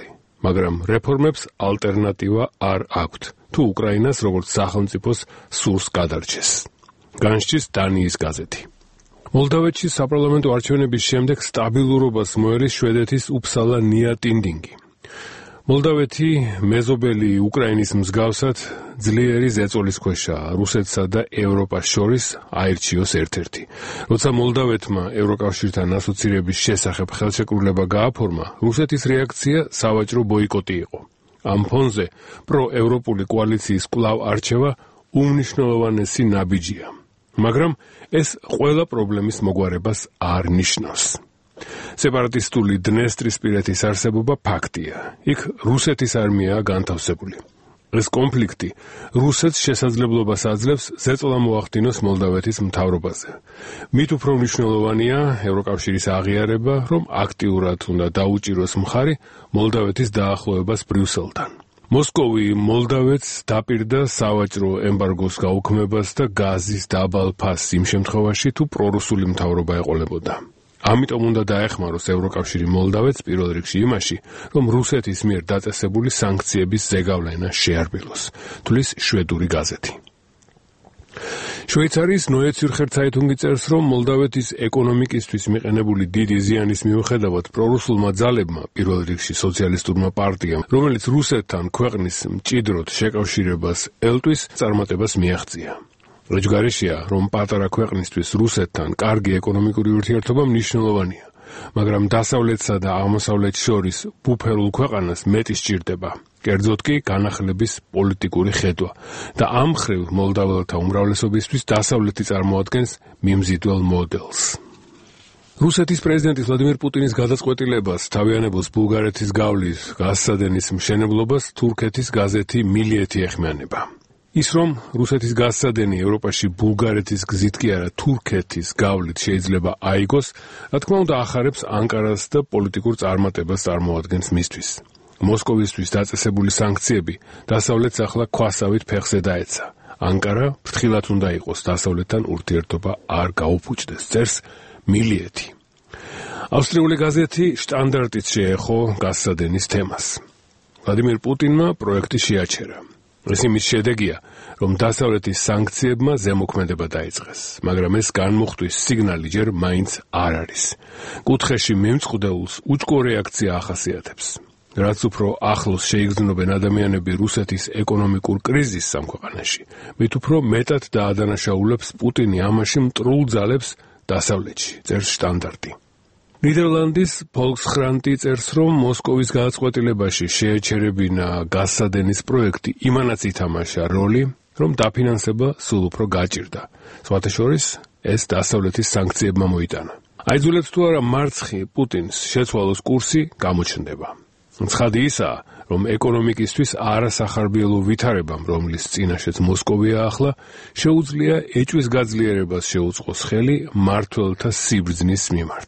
მაგრამ რეფორმებს ალტერნატივა არ აქვთ, თუ უკრაინას როგორც სახელმწიფოს სურს გადარჩეს. განსჯის დანიის გაზეთი. მოლდავეთში საპარლამენტო არჩევნების შემდეგ სტაბილურობას მოერის შვედეთის უფსალა ნია ტინდინგი. მოლდავეთი მეზობელი უკრაინის მსგავსად ძლიერი ზეწოლის ქვეშაა რუსეთსა და ევროპას შორის აირჩიოს ერთ-ერთი. როცა მოლდავეთმა ევროკავშირთან ასოცირების შესახებ ხელშეკრულება გააფორმა, რუსეთის რეაქცია სავაჭრო ბოიკოტი იყო. ამ ფონზე პროევროპული კოალიციის კვლავ არჩევა უმნიშვნელოვანესი ნაბიჯია. მაგრამ ეს ყველა პრობლემის მოგვარებას არ ნიშნავს. სეპარატისტული დნესტრისპირეთის არსებობა ფაქტია. იქ რუსეთის არმიაა განთავსებული. ეს კონფლიქტი რუსეთს შესაძლებლობას აძლევს ზეწოლა მოახდინოს მოლდავეთის მთავრობაზე. მით უფრო მნიშვნელოვანია ევროკავშირის აღიარება, რომ აქტიურად უნდა დაუჭიროს მხარი მოლდავეთის დაახლოებას ბრიუსელთან. მოსკოვი მოლდავეთს დაპირდა სავაჭრო ემბარგოს გაუქმებას და გაზის დაბალ ფასს იმ შემთხვევაში, თუ პრორუსული მთავრობა ეყოლებოდა. ამიტომ უნდა დაეხმაროს ევროკავშირი მოლდავეთს პირველ რიგში იმაში, რომ რუსეთის მიერ დაწესებული სანქციების ზეგავლენა შეარბილოს, თulis შვედური გაზეთი. შვეიცარიის Neue Zürcher Zeitung-ი წერს, რომ მოლდავეთის ეკონომიკისთვის მიყენებული დიდი ზიანის მიუხედავად პრორუსულმა ძალებმა, პირველ რიგში სოციალისტურმა პარტიამ, რომელიც რუსეთთან ქვეყნის მჭიდროდ შეკავშირებას ელტვის, წარმატებას მიაღწია. რეჯგარეშია, რომ პატარა ქვეყნისთვის რუსეთთან კარგი ეკონომიკური ურთიერთობა მნიშვნელოვანია, მაგრამ დასავლეთსა და აღმოსავლეთს შორის ბუფერულ ქვეყანას მეტი სჭირდება. კერძოდ კი განახლების პოლიტიკური ხედვა და ამ მხრივ მოლდაველთა უმრავლესობისთვის დასავლეთი წარმოადგენს მიმზიდველ მოდელს. რუსეთის პრეზიდენტის ვლადიმერ პუტინის გადაწყვეტილებას თავიანებელს ბულგარეთის გავლით გაზსადენის მშენებლობას თურქეთის გაზეთი მილიეთი ეხმიანება. ის რომ რუსეთის გაზსადენი ევროპაში ბულგარეთის გზით კი არა თურქეთის გავლით შეიძლება აიგოს, რა თქმა უნდა ახარებს ანკარას და პოლიტიკურ წარმატებას წარმოადგენს მისთვის. მოსკოვისთვის დაწესებული სანქციები დასავლეთს ახლა ქვასავით ფეხზე დაეცა. ანკარა ფრთხილად უნდა იყოს დასავლეთთან ურთიერთობა არ გაუფუჭდეს, წერს მილიეთი. ავსტრიული გაზეთი შტანდარტიც შეეხო გაზსადენის თემას. ვლადიმერ პუტინმა პროექტი შეაჩერა. ეს იმის შედეგია, რომ დასავლეთის სანქციებმა ზემოქმედება დაიწყეს, მაგრამ ეს განმუხტვის სიგნალი ჯერ მაინც არ არის. კუთხეში მიმწყდეულს უჭკო რეაქცია ახასიათებს. რაც უფრო ახლოს შეიგრძნობენ ადამიანები რუსეთის ეკონომიკურ კრიზისს ამ ქვეყანაში, მით უფრო მეტად დაადანაშაულებს პუტინი ამაში მტრულ ძალებს დასავლეთში, წერს შტანდარტი. ნიდერლანდის Volkskrant წერს, რომ მოსკოვის გადაწყვეტილებაში შეეჩერებინა გაზსადენის პროექტი იმანაც ითამაშა როლი, რომ დაფინანსება სულ უფრო გაჭირდა. სხვათა შორის, ეს დასავლეთის სანქციებმა მოიტანა. აიძულებს თუ არა მარცხი პუტინს შეცვალოს კურსი გამოჩნდება. ცხადი ისაა, რომ ეკონომიკისთვის არასახარბიელო ვითარებამ, რომლის წინაშეც მოსკოვია ახლა, შეუძლია ეჭვის გაძლიერებას შეუწყოს ხელი მმართველთა სიბრძნის მიმართ.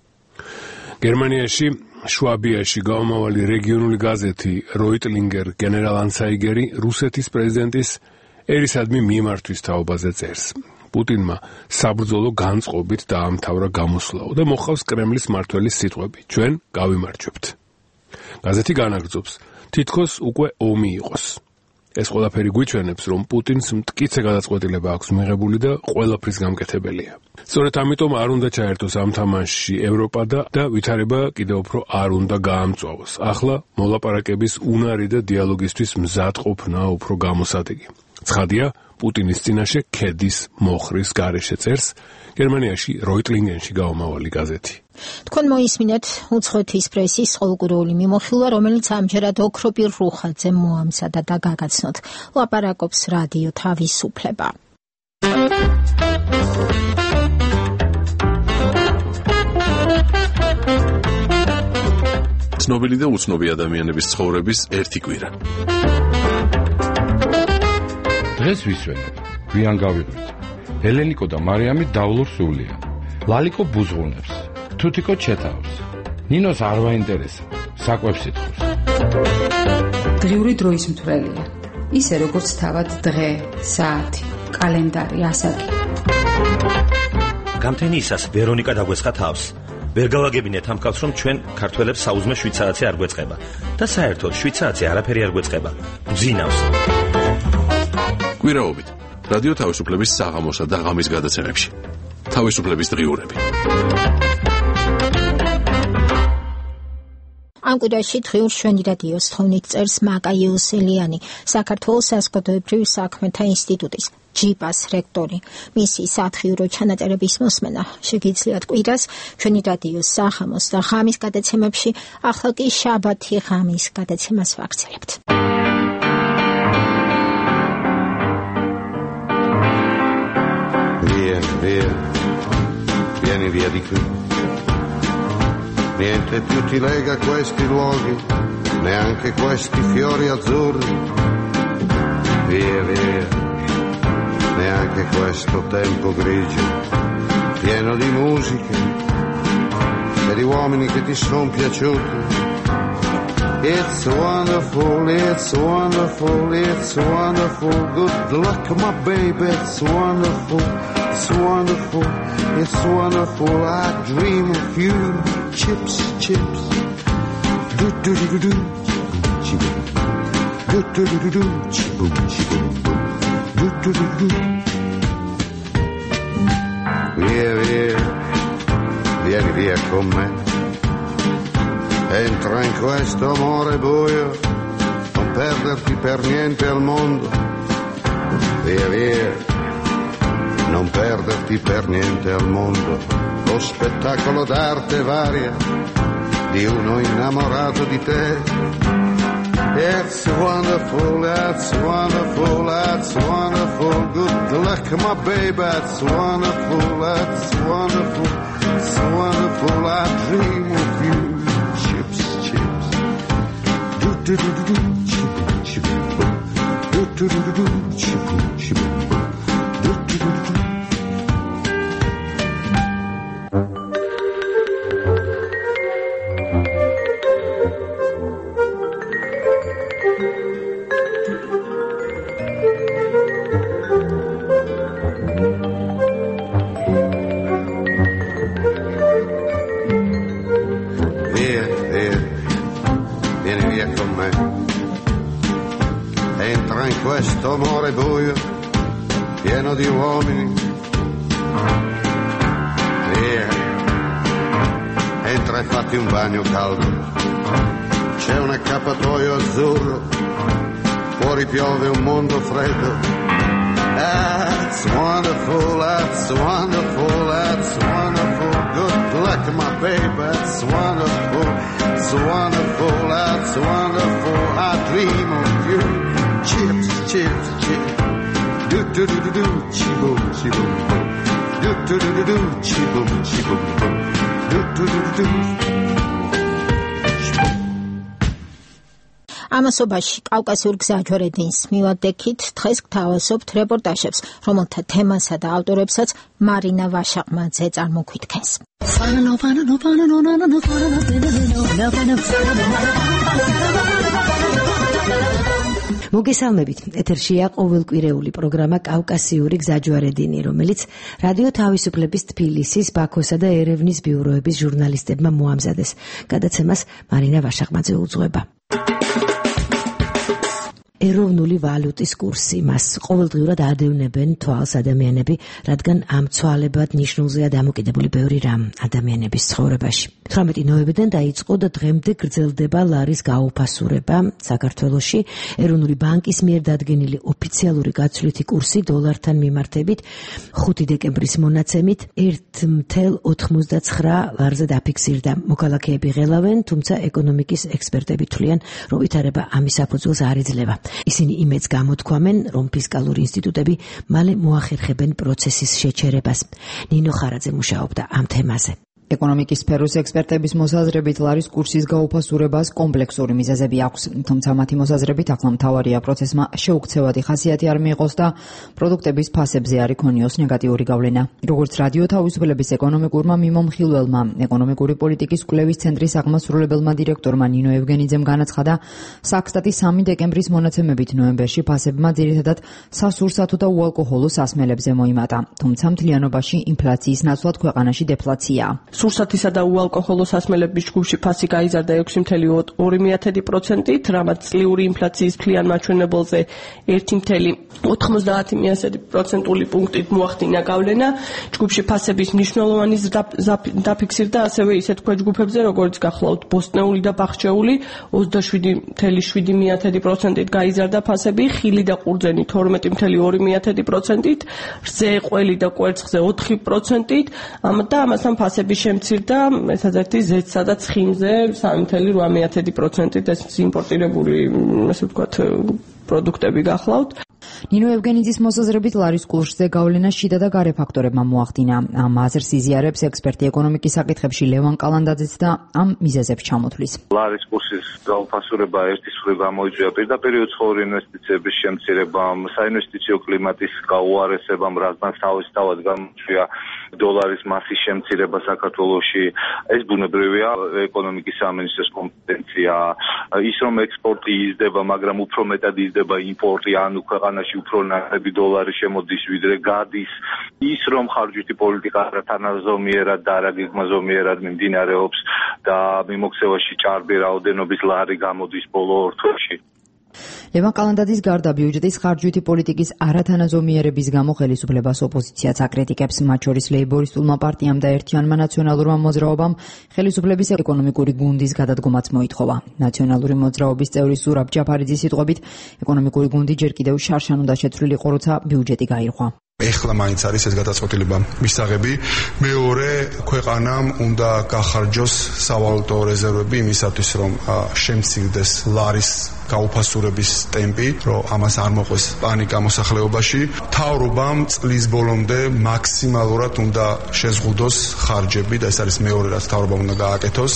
გერმანიაში შვაბიაში გამომავალი რეგიონული გაზეთი როიტლინგერ გენერალ-ანცაიგერი რუსეთის პრეზიდენტის ერისადმი მიმართვის თაობაზე წერს. პუტინმა საბრძოლო განწყობით დაამთავრა გამოსვლაო და მოხავს კრემლის მმართველის სიტყვები: ჩვენ გავიმარჯვებთ. გაზეთი განაგრძობს, თითქოს უკვე ომი იყოს. ეს ყველაფერი გვიჩვენებს, რომ პუტინს მტკიცე გადაწყვეტილება აქვს მიღებული და ყველაფრის გამკეთებელია. სწორედ ამიტომ არ უნდა ჩაერთოს ამ თამაშში ევროპა და ვითარება კიდევ უფრო არ უნდა გაამწვავოს. ახლა მოლაპარაკების უნარი და დიალოგისთვის მზადყოფნა უფრო გამოსადეგი. ცხადია, პუტინის წინაშე ქედის მოხრის გარეშე, წერს გერმანიაში როიტლინგენში გამომავალი გაზეთი. თქვენ მოისმინეთ უცხოეთის პრესის ყოველკვირეული მიმოხილვა, რომელიც ამჯერად ოქროპირ რუხაძე მოამზადა და გაგაცნოთ. ლაპარაკობს რადიო თავისუფლება. ცნობილი და უცნობი ადამიანების ცხოვრების ერთი კვირა. დღეს ვისვენებ, გვიან გავიღვით. ელენიკო და მარიამი დავლურ სულია. ლალიკო ბუზღუნებს, თუთიკო ჩეთავს. ნინოს არ ვაინტერესა, საკვებს ითხოვს. დღიური დროის მთვრელია. ისე როგორც თავად დღე, საათი, კალენდარი, ასაკი. გამთენიისას ვერონიკა დაგვესხა თავს. ვერ გავაგებინეთ ამ კაცს, რომ ჩვენ ქართველებს საუზმე შვიდ საათი არ გვეწყება და საერთოდ შვიდ საათი არაფერი არ გვეწყება. მძინავს. კვირაობით რადიო თავისუფლების საღამოსა და ღამის გადაცემებში. თავისუფლების დღიურები. ამ კვირაში დღიურ შვენი რადიოს თხოვნით წერს მაკა იოსელიანი, საქართველოს საზოგადოებრივ საქმეთა ინსტიტუტის ჯიპას რექტორი. მისი სათხიურო ჩანაწერების მოსმენა შეგიძლიათ კვირას ჩვენი რადიოს საღამოს და ღამის გადაცემებში, ახლა კი შაბათი ღამის გადაცემას ვაგრძელებთ. Vieni, vieni, vieni via di qui. Niente più ti lega a questi luoghi, neanche questi fiori azzurri. Via, via, neanche questo tempo grigio, pieno di musiche e di uomini che ti sono piaciuti. It's wonderful, it's wonderful, it's wonderful. Good luck, my baby, it's wonderful, it's wonderful, it's wonderful. I dream of you. Chips, chips. Do do do do do. Chiboom. Do do do do do. Chiboom, chiboom. Do do do do. Via, via, vieni via con me. Entra in questo amore buio, non perderti per niente al mondo. Via, via, non perderti per niente al mondo. Lo spettacolo d'arte varia di uno innamorato di te. It's wonderful, it's wonderful, it's wonderful. Good luck, my baby, it's wonderful, it's wonderful, it's wonderful. I dream of you. Chips, chips. Do do do do do. Chip, chip. Do do do do do. Chip, chip. Do do do do. Questo amore buio, pieno di uomini. Via, entra e fatti un bagno caldo. C'è un accappatoio azzurro, fuori piove un mondo freddo. That's wonderful, that's wonderful, that's wonderful. Good luck, my baby, that's wonderful, it's wonderful, that's wonderful. I dream of you. Chips, chips, chips. Do do do do do. Chiboom, chiboom, boom. Do do do do do. Chiboom, chiboom, boom. Do do do do do. ამასობაში კავკასიურ გზაჯვარედინს მივადგეთ. დღეს გთავაზობთ რეპორტაჟებს, რომელთა თემასა და ავტორებსაც მარინა ვაშაყმაძე წარმოგვიდგენს. მოგესალმებით. ეთერშია ყოველკვირეული პროგრამა კავკასიური გზაჯვარედინი, რომელიც რადიო თავისუფლების თბილისის, ბაქოსა და ერევნის ბიუროების ჟურნალისტებმა მოამზადეს. გადაცემას მარინა ვაშაყმაძე უძღვება. ეროვნული ვალუტის კურსი მას ყოველდღიურად ადევნებენ თვალს ადამიანები, რადგან ამ ცვალებად ნიშნულზეა დამოკიდებული ბევრი რამ ადამიანების ცხოვრებაში. თვრამეტი ნოემბრიდან დაიწყო და დღემდე გრძელდება ლარის გაუფასურება. საქართველოში ეროვნული ბანკის მიერ დადგენილი ოფიციალური გაცვლითი კურსი დოლართან მიმართებით ხუთი დეკემბრის მონაცემით ერთ ათას ოცდათხმ ლარზე დაფიქსირდა. მოქალაქეები ღელავენ, თუმცა ეკონომიკის ექსპერტები თვლიან, რომ ვითარება ამის საფუძველს არ იძლევა. ისინი იმედს გამოთქვამენ, რომ ფისკალური ინსტიტუტები მალე მოახერხებენ პროცესის შეჩერებას. ნინო ხარაძე მუშაობდა ამ თემაზე. ეკონომიკის სფეროს ექსპერტების მოსაზრებით ლარის კურსის გაუფასურებას კომპლექსური მიზეზები აქვს, თუმცა მათი მოსაზრებით ახლა მთავარია პროცესმა შეუქცევადი ხასიათი არ მიიღოს და პროდუქტების ფასებზე არ იქონიოს ნეგატიური გავლენა. როგორც რადიო თავისუფლების ეკონომიკურმა მიმომხილველმა, ეკონომიკური პოლიტიკის კვლევის ცენტრის აღმასრულებელმა დირექტორმა ნინო ევგენიძემ განაცხადა, საქსტატის სამი დეკემბრის მონაცემებით ნოემბერში ფასებმა ძირითადად სასურსათო და უალკოჰოლო სასმელებზე მოიმატა, თუმცა მთლიანობაში ინფლაციის ნაცვლად ქვეყანაში დეფლაციაა. სურსათისა და უალკოჰოლო სასმელების ჯგუფში ფასი გაიზარდა ექვსი წუთი ორი პროცენტით, რამაც წლიური ინფლაციის მთლიან მაჩვენებელზე ერთი წუთი ოთხმოცდაათი პროცენტული პუნქტით მოახდინა გავლენა. ჯგუფში ფასების მნიშვნელოვანი დაფიქსირდა ასევე ისეთ ქვეჯგუფებზე, როგორც გახლავთ ბოსტნეული და ბახჩეული ოცდაშვიდი წუთი შვიდი პროცენტით გაიზარდა ფასები, ხილი და ყურძენი თორმეტი წუთი ორი პროცენტით, რძე, ყველი და კვერცხზე ოთხი პროცენტით, და ამასთან ფასები შემცირდა მესაზერთი ზეთსა და ცხიმზე სამი წუთი რვა პროცენტით, ეს იმპორტირებული, ასე ვთქვათ, პროდუქტები გახლავთ. ნინო ევგენიძის მოსაზრებით ლარის კურსზე გავლენა შიდა და გარე ფაქტორებმა მოახდინა. ამ აზრს იზიარებს ექსპერტი ეკონომიკის საკითხებში ლევან კალანდაძეც და ამ მიზეზებს ჩამოთვლის. ლარის კურსის გაუფასურება ერთი მხრივ გამოიწვია პირდაპირ უცხოური ინვესტიციების შემცირებამ, საინვესტიციო კლიმატის გაუარესებამ, რადგან თავისთავად გამოიწვია დოლარის მასის შემცირება საქართველოში. ეს ბუნებრივია, ეკონომიკის სამინისტროს კომპეტენცია. ის რომ ექსპორტი იზრდება, მაგრამ უფრო მეტად იზრდება იმპორტი, ანუ ქვეყანაში უფრო ნაკლები დოლარი შემოდის ვიდრე გადის. ის რომ ხარჯვითი პოლიტიკა თანაზომიერად და არაგეგმაზომიერად მიმდინარეობს და მიმოქცევაში ჭარბი რაოდენობის ლარი გამოდის ბოლო ორ თვეში. ლევან კალანდაძის გარდა ბიუჯეტის ხარჯვითი პოლიტიკის არათანაზომიერების გამო ხელისუფლებას ოპოზიციაც აკრიტიკებს, მათ შორის ლეიბორისტულმა პარტიამ და ერთიანმა ნაციონალურმა მოძრაობამ ხელისუფლების ეკონომიკური გუნდის გადადგომაც მოითხოვა. ნაციონალური მოძრაობის წევრი ზურაბ ჯაფარიძის სიტყვებით, ეკონომიკური გუნდი ჯერ კიდევ შარშან უნდა შეცვლილი იყო, როცა ბიუჯეტი გაირღვა. ეხლა მაინც არის ეს გადაწყვეტილება მისაღები. მეორე, ქვეყანამ უნდა გახარჯოს სავალუტო რეზერვები იმისათვის, რომ შემცირდეს ლარის გაუფასურების ტემპი, რომ ამას არ მოყვეს პანიკა მოსახლეობაში. მთავრობამ წლის ბოლომდე მაქსიმალურად უნდა შეზღუდოს ხარჯები და ეს არის მეორე, რაც მთავრობამ უნდა გააკეთოს.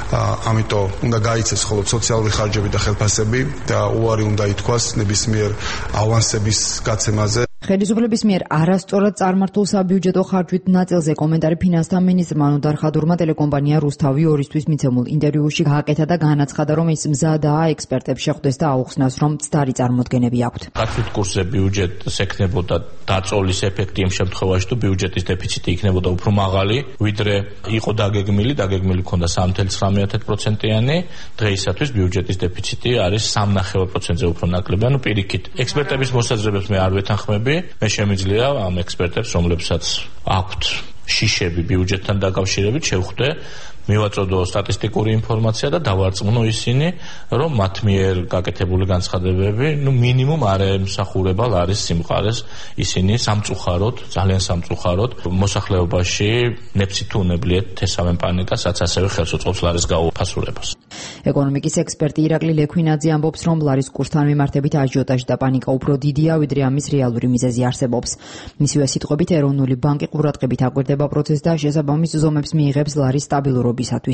ამიტომ უნდა გაიცეს მხოლოდ სოციალური ხარჯები და ხელფასები და უარი უნდა ითქვას ნებისმიერ ავანსების გაცემაზე. ხელისუფლების მიერ არასწორად წარმართულ საბიუჯეტო ხარჯვით ნაწილზე კომენტარი ფინანსთა მინისტრმა ნოდარ ხადურმა ტელეკომპანია რუსთავი ორისთვის მიცემულ ინტერვიუში გააკეთა და განაცხადა, რომ ის მზადაა ექსპერტებს შეხვდეს და აუხსნას, რომ მცდარი წარმოდგენები აქვთ. ხარჯვით კურსზე ბიუჯეტს ექნებოდა დაწოლის ეფექტი იმ შემთხვევაში, თუ ბიუჯეტის დეფიციტი იქნებოდა უფრო მაღალი, ვიდრე იყო დაგეგმილი, დაგეგმილი ქონდა სამი წუთი ცხრამეტ პროცენტიანი, დღეისათვის ბიუჯეტის დეფიციტი არის სამი ნახევარ პროცენტზე უფრო ნაკლები, ანუ პირიქით. ექსპერტების მოსაზრებებს მე არ ვეთანხმები. მე შემიძლია ამ ექსპერტებს, რომლებსაც აქვთ შიშები ბიუჯეტთან დაკავშირებით, შევხვდე, მივაწოდო სტატისტიკური ინფორმაცია და დავარწმუნო ისინი, რომ მათ მიერ გაკეთებული განცხადებები, ნუ მინიმუმ არ ემსახურება ლარის სიმყარეს, ისინი სამწუხაროდ, ძალიან სამწუხაროდ მოსახლეობაში ნეფცით უნებლიეთ თესავენ პანიკას, რაც ასევე ხელს უწყობს ლარის გაუფასურებას. ეკონომიკის ექსპერტი ირაკლი ლექვინაძე ამბობს, რომ ლარის კურსთან მიმართებით აჟიოტაჟი და პანიკა უფრო დიდია, ვიდრე ამის რეალური მიზეზი არსებობს. მისივე სიტყვებით, ეროვნული ბანკი ყურადღებით აკვირდება პროცესს და შესაბამის ზომებს მიიღებს ლარის სტაბილურობისათვის.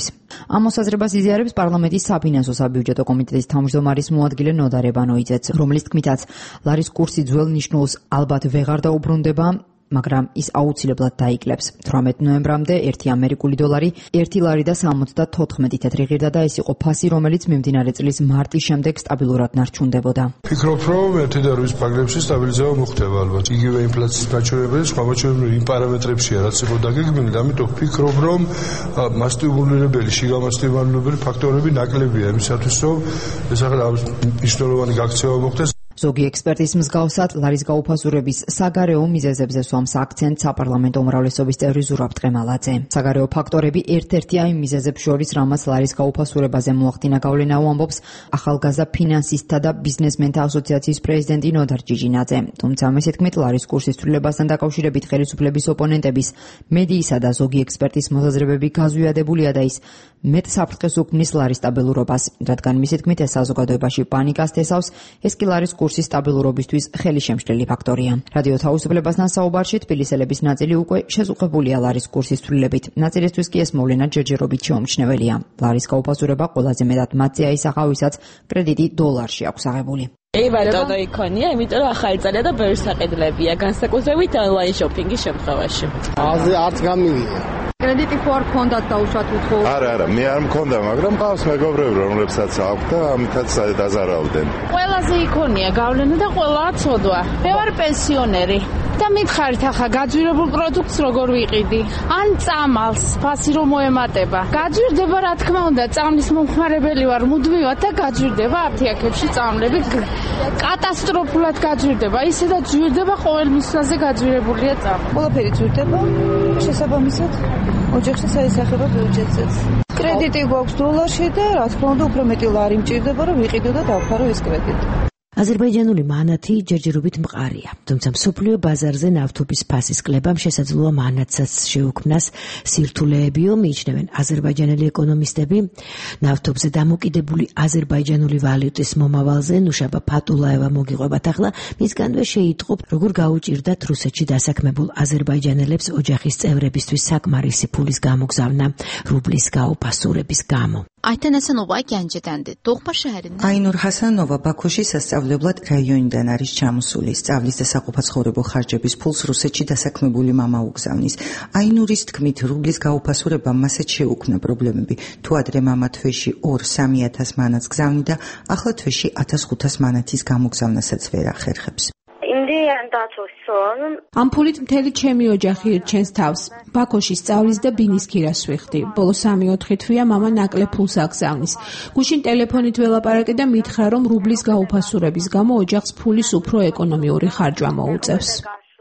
ამ მოსაზრებას იზიარებს პარლამენტის საფინანსო საბიუჯეტო კომიტეტის თავმჯდომარის მოადგილე ნოდარ ებანოიძეც, რომლის თქმითაც ლარის კურსი ძველ ნიშნულს ალბათ ვეღარ დაუბრუნდება, მაგრამ ის აუცილებლად დაიკლებს. თვრამეტ ნოემბრამდე ერთი ამერიკული დოლარი ერთი ლარი და სამოცდათოთხმეტი თეთრი ღირდა და ეს იყო ფასი, რომელიც მიმდინარე წლის მარტის შემდეგ სტაბილურად ნარჩუნდებოდა. ფიქრობ, რომ ერთი და რვის პაგრებში სტაბილიზება მოხდება ალბათ. იგივე ინფლაციის მაჩვენებელი, სხვა მაჩვენებელი იმ პარამეტრებშია, რაც იყო დაგეგმილი, ამიტომ ვფიქრობ, რომ მასტიბულირებელი, შიგამასტიბულირებელი ფაქტორები ნაკლებია იმისათვის, რომ ეს ახლა მნიშვნელოვანი გაქცევა მოხდეს. ზოგი ექსპერტის მსგავსად ლარის გაუფასურების საგარეო მიზეზებზე სვამს აქცენტს საპარლამენტო უმრავლესობის წევრი ზურაბ ტყემალაძე. საგარეო ფაქტორები ერთ-ერთია იმ მიზეზებს შორის, რამაც ლარის გაუფასურებაზე მოახდინა გავლენა, ამბობს ახალგაზრდა ფინანსისტთა და ბიზნესმენთა ასოციაციის პრეზიდენტი ნოდარ ჭიჭინაძე. თუმცა მისი თქმით, ლარის კურსის ცვლილებასთან დაკავშირებით ხელისუფლების ოპონენტების, მედიისა და ზოგი ექსპერტის მოსაზრებები გაზვიადებულია და ის მეტ საფრთხეს უქმნის ლარის სტაბილურობას, რადგან მისი თქმით ეს საზოგადოებაში პანიკას თესავს, ეს კი ლარის კურსის სტაბილურობისთვის ხელისშემშლელი ფაქტორია. რადიო თავისუფლებასთან საუბარში თბილისელების ნაწილი უკვე შეზუყებულია ლარის კურსის ცვლილებით. ნაწილისთვის კი ეს მოვლენა ჯერჯერობით შეუმჩნეველია. ლარის გაუფასურება ყველაზე მეტად მათზე აისახა, ვისაც კრედიტი დოლარში აქვს აღებული. Ei მეთოდო იქონია, იმიტომ რომ ახალი წარია და ბევრი საყიდლებია, განსაკუთრებით ონლაინ შოპინგის შემთხვევაში. აზრი არც გამივიდა. კრედიტი ხო არ ქონდათ დაუშვათ უთხოვ? არა, არა, მე არ მქონდა, მაგრამ ყავს მეგობრები, რომლებსაც აქვს და ამითაც დაზარავდნენ. ყველაზე იქონია გავლენა და ყველაა ცოდვა. მე ვარ პენსიონერი. და მითხარით ახლა გაძვირებულ პროდუქტს როგორ ვიყიდი? ან წამალს, ფასი რომ მოემატება. გაძვირდება რა თქმა უნდა, წამლის მომხმარებელი ვარ მუდმივად და გაძვირდება აფთიაქებში წამლები. კატასტროფულად გაძვირდება. ისედაც ძვირდება ყოველ მისვლაზე გაძვირებულია წამალი. ყველაფერი ძვირდება. შესაბამისად, ოჯახში საისახება ბიუჯეტზეც. კრედიტი გვაქვს დოლარში და რა თქმა უნდა უფრო მეტი ლარი მჭირდება რომ ვიყიდო და დავფარო ეს კრედიტი. აზერბაიჯანული მანათი ჯერჯერობით მყარია, თუმცა მსოფლიო ბაზარზე ნავთობის ფასის კლებამ შესაძლოა მანათსაც შეუქმნას სირთულეებიო, მიიჩნევენ აზერბაიჯანელი ეკონომისტები. ნავთობზე დამოკიდებული აზერბაიჯანული ვალუტის მომავალზე ნუშაბა ფატულაევა მოგიყვებათ ახლა, მისგანვე შეიტყობ, როგორ გაუჭირდათ რუსეთში დასაქმებულ აზერბაიჯანელებს ოჯახის წევრებისთვის საკმარისი ფულის გამოგზავნა რუბლის გაუფასურების გამო. Aytenəsənova Gəncədəndir. Doğma şəhərindən. Aynur Hasanova Bakışı სასწავლებლად რაიონიდან არის ჩამოსული. სწავლის და საყოფაცხოვრებო ხარჯების ფულს რუსეთში დასაქმებული მამა უგზავნის. აინურის თქმით, რუბლის გაუფასურებამ მასეთ შეუქმნა პრობლემები. თუ ადრე მამა თვეში ორ-სამი ათას მანათს გზავნიდა, ახლა თვეში ათას ხუთას მანათის გამოგზავნასაც ვერ ახერხებს. ამ ფულით მთელი ჩემი ოჯახი ირჩენს თავს. ბაქოში სწავლის და ბინის ქირას ვიხდი. ბოლო სამი-ოთხი თვეა მამა ნაკლებ ფულს აგზავნის. გუშინ ტელეფონით ველაპარაკე და მითხრა, რომ რუბლის გაუფასურების გამო ოჯახს ფულის უფრო ეკონომიური ხარჯვა მოუწევს.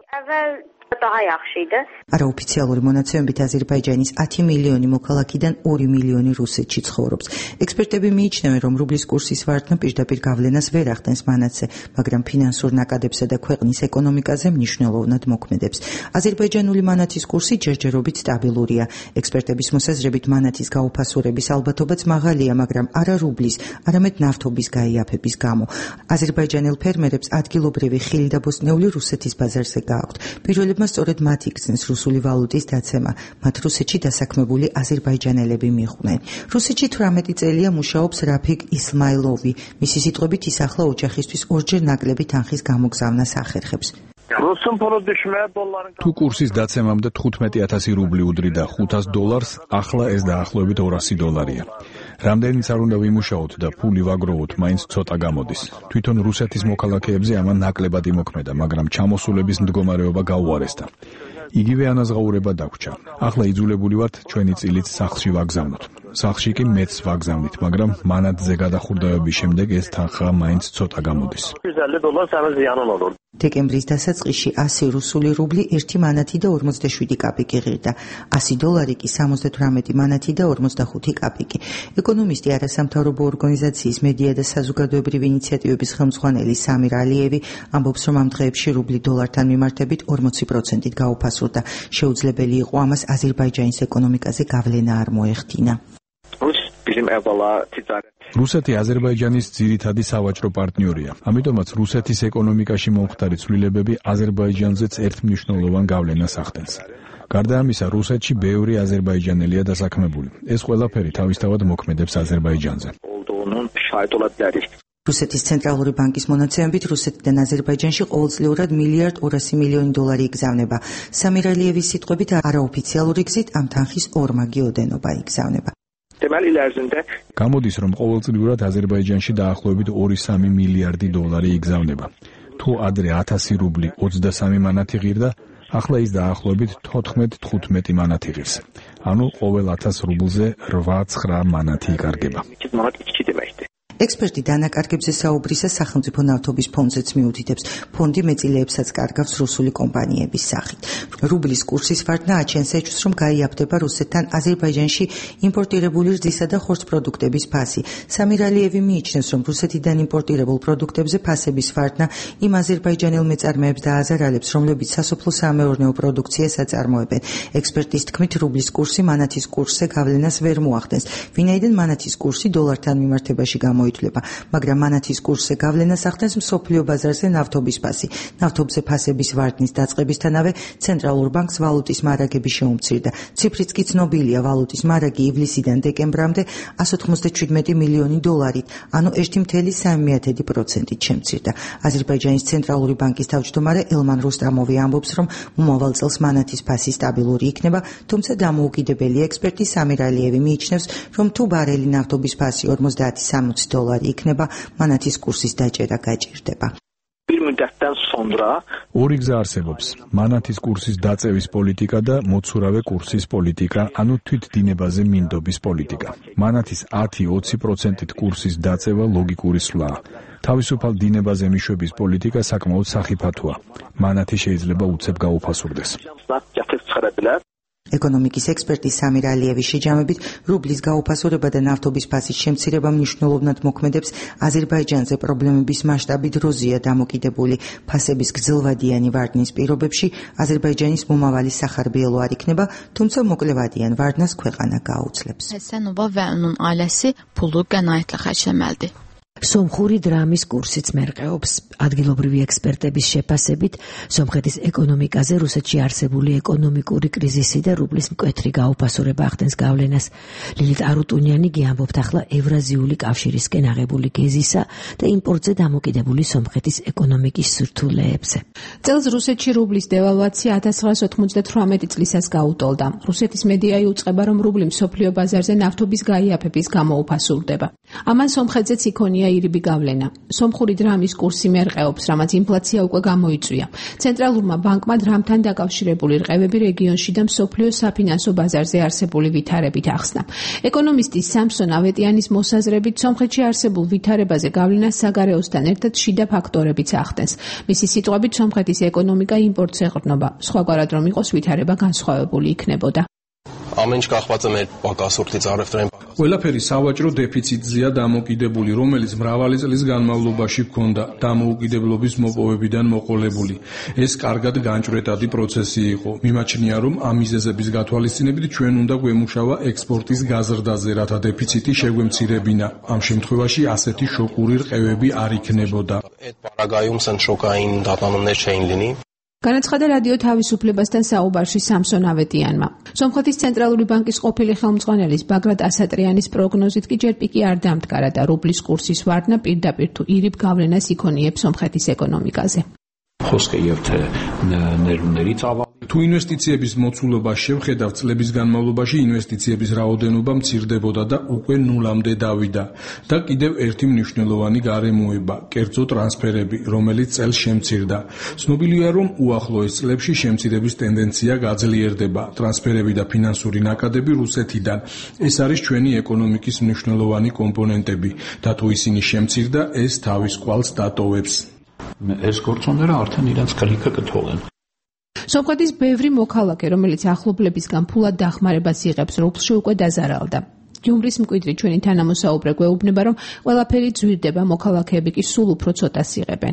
არაოფიციალური მონაცემებით აზერბაიჯანის ათი მილიონი მოქალაქიდან ორი მილიონი რუსეთში ცხოვრობს. ექსპერტები მიიჩნევენ, რომ რუბლის კურსის ვარდნა პირდაპირ გავლენას ვერ ახდენს მანათზე, მაგრამ ფინანსურ ნაკადებსა და ქვეყნის ეკონომიკაზე მნიშვნელოვნად მოქმედებს. აზერბაიჯანული მანათის კურსი ჯერჯერობით სტაბილურია. ექსპერტების მოსაზრებით მანათის გაუფასურების ალბათობაც მაღალია, მაგრამ არა რუბლის, არამედ ნავთობის გაიაფების გამო. აზერბაიჯანელ ფერმერებს ადგილობრივი ხილი და ბოსტნეული რუსეთის ბაზარზე გააქვთ. პირველებმა სწორედ მათ იქცნეს რუსული ვალუტის დაცემა, მათ რუსეთში დასაქმებული აზერბაიჯანელები მიხვდნენ. რუსეთში თვრამეტი წელია მუშაობს რაფიგ ისმაილოვი. მისი სიტყვებით ის ახლა ოჯახისთვის ორჯერ ნაკლები თანხის გამოგზავნას ახერხებს. თუ კურსის დაცემამდე თხუთმეტი ათასი რუბლი უდრიდა ხუთას დოლარს, ახლა ეს დაახლოებით ორასი დოლარია. რამდენიც არ უნდა ვიმუშაოთ და ფული ვაგროვოთ, მაინც ცოტა გამოდის. თვითონ რუსეთის მოქალაქეებზე ამან ნაკლებად იმოქმედა, მაგრამ ჩამოსულების მდგომარეობა გაუარესდა. იგივე ანაზღაურება დაგვრჩა. ახლა იძულებული ვართ ჩვენი წილით სახლში ვაგზავნოთ. სახლში კი მეც ვაგზავნით, მაგრამ მანათზე გადახურდავების შემდეგ ეს თანხა მაინც ცოტა გამოდის. დეკემბრის დასაწყისში ასი რუსული რუბლი ერთი მანათი და ორმოცდაშვიდი კაპიკი ღირდა. ასი დოლარი კი სამოცდათვრამეტი მანათი და ორმოცდახუთი კაპიკი. ეკონომისტი არასამთავრობო ორგანიზაციის მედია და საზოგადოებრივი ინიციატივების ხელმძღვანელი სამირ ალიევი ამბობს, რომ ამ დღეებში რუბლი დოლართან მიმართებით ორმოცი პროცენტით გაუფასურდა. შეუძლებელი იყო ამას აზერბაიჯანის ეკონომიკაზე გავლენა არ მოეხდინა. რუსეთი აზერბაიჯანის ძირითადი სავაჭრო პარტნიორია. ამიტომაც რუსეთის ეკონომიკაში მომხდარი ცვლილებები აზერბაიჯანზეც ერთმნიშვნელოვან გავლენას ახდენს. გარდა ამისა, რუსეთში ბევრი აზერბაიჯანელია დასაქმებული. ეს ყველაფერი თავისთავად მოქმედებს აზერბაიჯანზე. რუსეთის ცენტრალური ბანკის მონაცემებით რუსეთიდან აზერბაიჯანში ყოველწლიურად მილიარდ ორასი მილიონი დოლარი იგზავნება. სამირ ალიევის სიტყვებით არაოფიციალური გზით ამ თანხის ორმაგი ოდენობა იგზავნება. გამოდის, რომ ყოველწლიურად აზერბაიჯანში დაახლოებით ორი-სამი მილიარდი დოლარი იგზავნება. თუ ადრე ათასი რუბლი ოცდასამი მანათი ღირდა, ახლა ის დაახლოებით თოთხმეტ-თხუთმეტი მანათი ღირს. ანუ ყოველ ათას რუბლზე რვა-ცხრა მანათი იკარგება. ექსპერტი დანაკარგებზე საუბრისას სახელმწიფო ნავთობის ფონდზეც მიუთითებს. ფონდი მეწილეებსაც კარგავს რუსული კომპანიების სახით. რუბლის კურსის ვარდნა აჩენს ეჭვს, რომ გაიაფდება რუსეთთან აზერბაიჯანში იმპორტირებული რძისა და ხორცპროდუქტების ფასი. სამირ ალიევი მიიჩნევს, რომ რუსეთიდან იმპორტირებულ პროდუქტებზე ფასების ვარდნა იმ აზერბაიჯანელ მეწარმეებს დააზარალებს, რომლებიც სასოფლო-სამეურნეო პროდუქციას აწარმოებენ. ექსპერტის თქმით, რუბლის კურსი მანათის კურსზე გავლენას ვერ მოახდენს, ვინაიდან მანათის კურსი დოლართან მიმართებაში გამოიწვია. მაგრამ მანათის კურსზე გავლენას ახდენს მსოფლიო ბაზარზე ნავთობის ფასი. ნავთობზე ფასების ვარდნის დაწყებისთანავე ცენტრალურ ბანკს ვალუტის მარაგები შეუმცირდა. ციფრიც კი ცნობილია, ვალუტის მარაგი ივლისიდან დეკემბრამდე ასი ოცდაშვიდმეტი მილიონი დოლარით, ანუ ერთი წამლ სამი პროცენტით შემცირდა. აზერბაიჯანის ცენტრალური ბანკის თავმჯდომარე ელმან რუსტამოვი ამბობს, რომ მომავალ წელს მანათის ფასი სტაბილური იქნება, თუმცა დამოუკიდებელი ექსპერტი სამირ ალიევი მიიჩნევს, რომ თუ ბარელი ნავთობის ფასი ორმოცდაათი სამოცი დოლარი იქნება, მანათის კურსის დაჭერა გაჭირდება. ტონდრა. ორი გზა არსებობს: მანათის კურსის დაწევის პოლიტიკა და მოცურავე კურსის პოლიტიკა, ანუ თვით დინებაზე მინდობის პოლიტიკა. მანათის ათი-ოცი პროცენტით კურსის დაწევა ლოგიკური სვლაა. თავისუფალ დინებაზე მიშვების პოლიტიკა საკმაოდ სახიფათოა. მანათი შეიძლება უცებ გაუფასურდეს. ეკონომიკის ექსპერტი სამირ ალიევის შეჯამებით, რუბლის გაუფასურება და ნავთობის ფასის შემცირება მნიშვნელოვნად მოქმედებს აზერბაიჯანზე პრობლემების მასშტაბი დროზია დამოკიდებული. ფასების გრძელვადიანი ვარდნის პირობებში აზერბაიჯანის მომავალი სახარბიელო არ იქნება, თუმცა მოკლევადიან ვარდნას ქვეყანა გააუძლებს. Həsənova və onun ailəsi pulu qənaətlə xərcləməlidir. სომხური დრამის კურსიც მერყეობს. ადგილობრივი ექსპერტების შეფასებით, სომხეთის ეკონომიკაზე რუსეთში არსებული ეკონომიკური კრიზისი და რუბლის მკვეთრი გაუფასურება ახდენს გავლენას. ლილით არუტუნიანი გიამბობთ ახლა ევრაზიული კავშირისკენ აღებული გეზისა და იმპორტზე დამოკიდებული სომხეთის ეკონომიკის სირთულეებზე. წელს რუსეთში რუბლის დევალვაცია ათას ცხრაას ოთხმოცდათვრამეტი წლისას გაუტოლდა. რუსეთის მედია იუწყება, რომ რუბლი მსოფლიო ბაზარზე ნავთობის გაიაფების გამო უფასურდება. ამან სომხეთზეც იქონია ირიბი გავლენა. სომხური დრამის კურსი მერყეობს, რამაც ინფლაცია უკვე გამოიწვია. ცენტრალურმა ბანკმა დრამთან დაკავშირებული რყევები რეგიონში და მსოფლიო საფინანსო ბაზარზე არსებული ვითარებით ახსნა. ეკონომისტი სამსონ ავეტიანის მოსაზრებით, სომხეთში არსებულ ვითარებაზე გავლენას საგარეოსთან ერთად შიდა ფაქტორებიც ახდენს. მისი სიტყვებით, სომხეთის ეკონომიკა იმპორტს ეყრდნობა, სხვაგვარად რომ იყოს ვითარება განსხვავებული იქნებოდა. ამენჩ გახვაწე მე პაკასურთი წარევტრენ ყველაფერი სავაჭრო დეფიციტზეა დამოკიდებული, რომელიც მრავალი წლის განმავლობაში ჰქონდა დამოუკიდებლობის მოპოვებიდან მოყოლებული. ეს კარგად განჭვრეტადი პროცესი იყო. მიმაჩნია, რომ ამ მიზეზების გათვალისწინებით ჩვენ უნდა გვემუშავა ექსპორტის გაზრდაზე, რათა დეფიციტი შეგვემცირებინა. ამ შემთხვევაში ასეთი შოკური რყევები არ იქნებოდა. პარაგაიუმსან შოკაინ დატანონე შეინლინი განაცხადა რადიო თავისუფლებასთან საუბარში სამსონ ავეტიანმა. სომხეთის ცენტრალური ბანკის ყოფილი ხელმძღვანელის ბაგრატ ასატრიანის პროგნოზით კი ჯერ პიკი არ დამდგარა და რუბლის კურსის ვარდნა პირდაპირ თუ ირიბ გავლენას იქონიებს სომხეთის ეკონომიკაზე. თუ ინვესტიციების მოცულობა შევხედავთ, წლების განმავლობაში ინვესტიციების რაოდენობა მცირდებოდა და უკვე ნულამდე დავიდა. და კიდევ ერთი მნიშვნელოვანი გარემოება, კერძო ტრანსფერები, რომელიც წელს შემცირდა. ცნობილია, რომ უახლოეს წლებში შემცირების ტენდენცია გაძლიერდება. ტრანსფერები და ფინანსური ნაკადები რუსეთიდან. ეს არის ჩვენი ეკონომიკის მნიშვნელოვანი კომპონენტები და თუ ისინი შემცირდა, ეს თავის კვალს დატოვებს. ეს გორწონერა արդեն իրենց քրիկը կթողեն. სომხეთის ბევრი მოქალაქე, რომელიც ახლობლებისგან ფულად დახმარებას იღებს, რუბლში უკვე დაზარალდა. ჯუმრის მკვიდრი ჩვენი თანამოსაუბრე გვეუბნება, რომ ყველაფერი ძვირდება, მოქალაქეები კი სულ უფრო ცოტას იღებენ.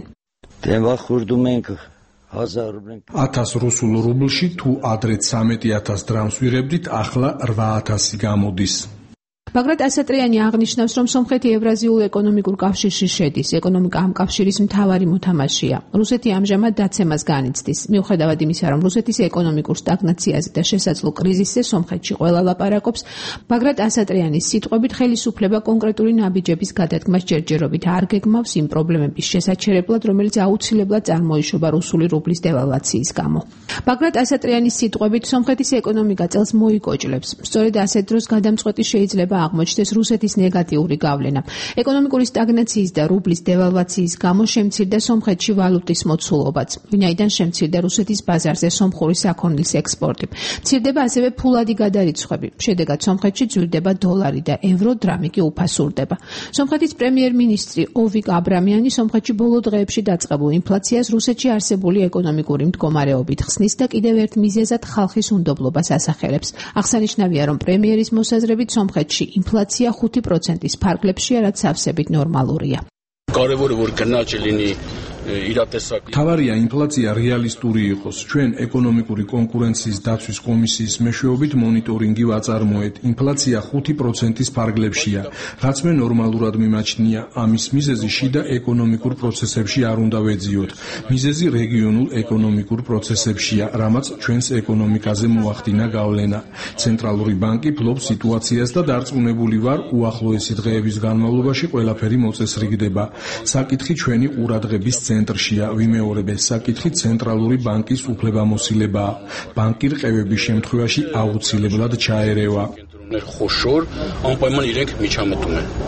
ათას რუსულ რუბლში თუ ადრე ცამეტი ათას დრამს ვიღებდით, ახლა რვა ათასი გამოდის. ბაგრატ ასატრიანი აღნიშნავს, რომ სომხეთი ევრაზიულ ეკონომიკურ კავშირში შედის. ეკონომიკა ამ კავშირის მთავარი მოთამაშეა. რუსეთი ამჟამად დაცემას განიცდის. მიუხედავად იმისა, რომ რუსეთის ეკონომიკურ სტაგნაციაზე და შესაძლო კრიზისზე სომხეთში ყველა ლაპარაკობს, ბაგრატ ასატრიანის სიტყვებით ხელისუფლება კონკრეტული ნაბიჯების გადადგმას ჯერჯერობით არ გეგმავს იმ პრობლემების შესაჩერებლად, რომელიც აუცილებლად წარმოიშობა რუსული რუბლის დევალვაციის გამო. ბაგრატ ასატრიანის სიტყვებით, სომხეთის ეკონომიკა წელს მოიკოჭლებს. სწორედ ასეთ დროს გადამწყვეტი შეიძლება აღმოჩნდეს რუსეთის ნეგატიური გავლენა. ეკონომიკური სტაგნაციის და რუბლის დევალვაციის გამო შემცირდა სომხეთში ვალუტის მოცულობაც. ვინაიდან შემცირდა რუსეთის ბაზარზე სომხური საქონლის ექსპორტი. მცირდება ასევე ფულადი გადარიცხვები. შედეგად სომხეთში ძვირდება დოლარი და ევრო, დრამი კი უფასურდება. სომხეთის პრემიერ-მინისტრი ოვიკ აბრამიანი სომხეთში ბოლო დღეებში დაწყებულ ინფლაციას რუსეთში არსებული ეკონომიკური მდგომარეობით ხსნის და კიდევ ერთ მიზეზად ხალხის უნდობლობას ასახელებს. აღსანიშნავია, რომ პრემიერის მოსაზრებით სომხეთში ინფლაცია ხუთი პროცენტის ფარგლებშია, რაც სავსებით ნორმალურია. կարևորը որ գնաճ լինի իրատեսակ თავარია ინფლაცია რეალისტური იყოს. ჩვენ ეკონომიკური კონკურენციის დაცვის კომისიის მეშვეობით მონიტორინგი ვაწარმოეთ. ინფლაცია ხუთი პროცენტის ფარგლებშია, რაც მე ნორმალურად მიმაჩნია. ამის მიზეზი შიდა ეკონომიკურ პროცესებში არ უნდა ვეძიოთ. მიზეზი რეგიონულ ეკონომიკურ პროცესებშია, რამაც ჩვენს ეკონომიკაზე მოახდინა გავლენა. ცენტრალური ბანკი ფლობს სიტუაციას და დარწმუნებული ვარ, უახლოესი დღეების განმავლობაში ყველაფერი მოწესრიგდება. საკითხი ჩვენი ყურადღების ცენტრშია. ვიმეორებ, ეს საკითხი ცენტრალური ბანკის უფლებამოსილებაა. ბანკი რყევების შემთხვევაში აუცილებლად ჩაერევა. խոշոր անպայման իրենք միջամտում են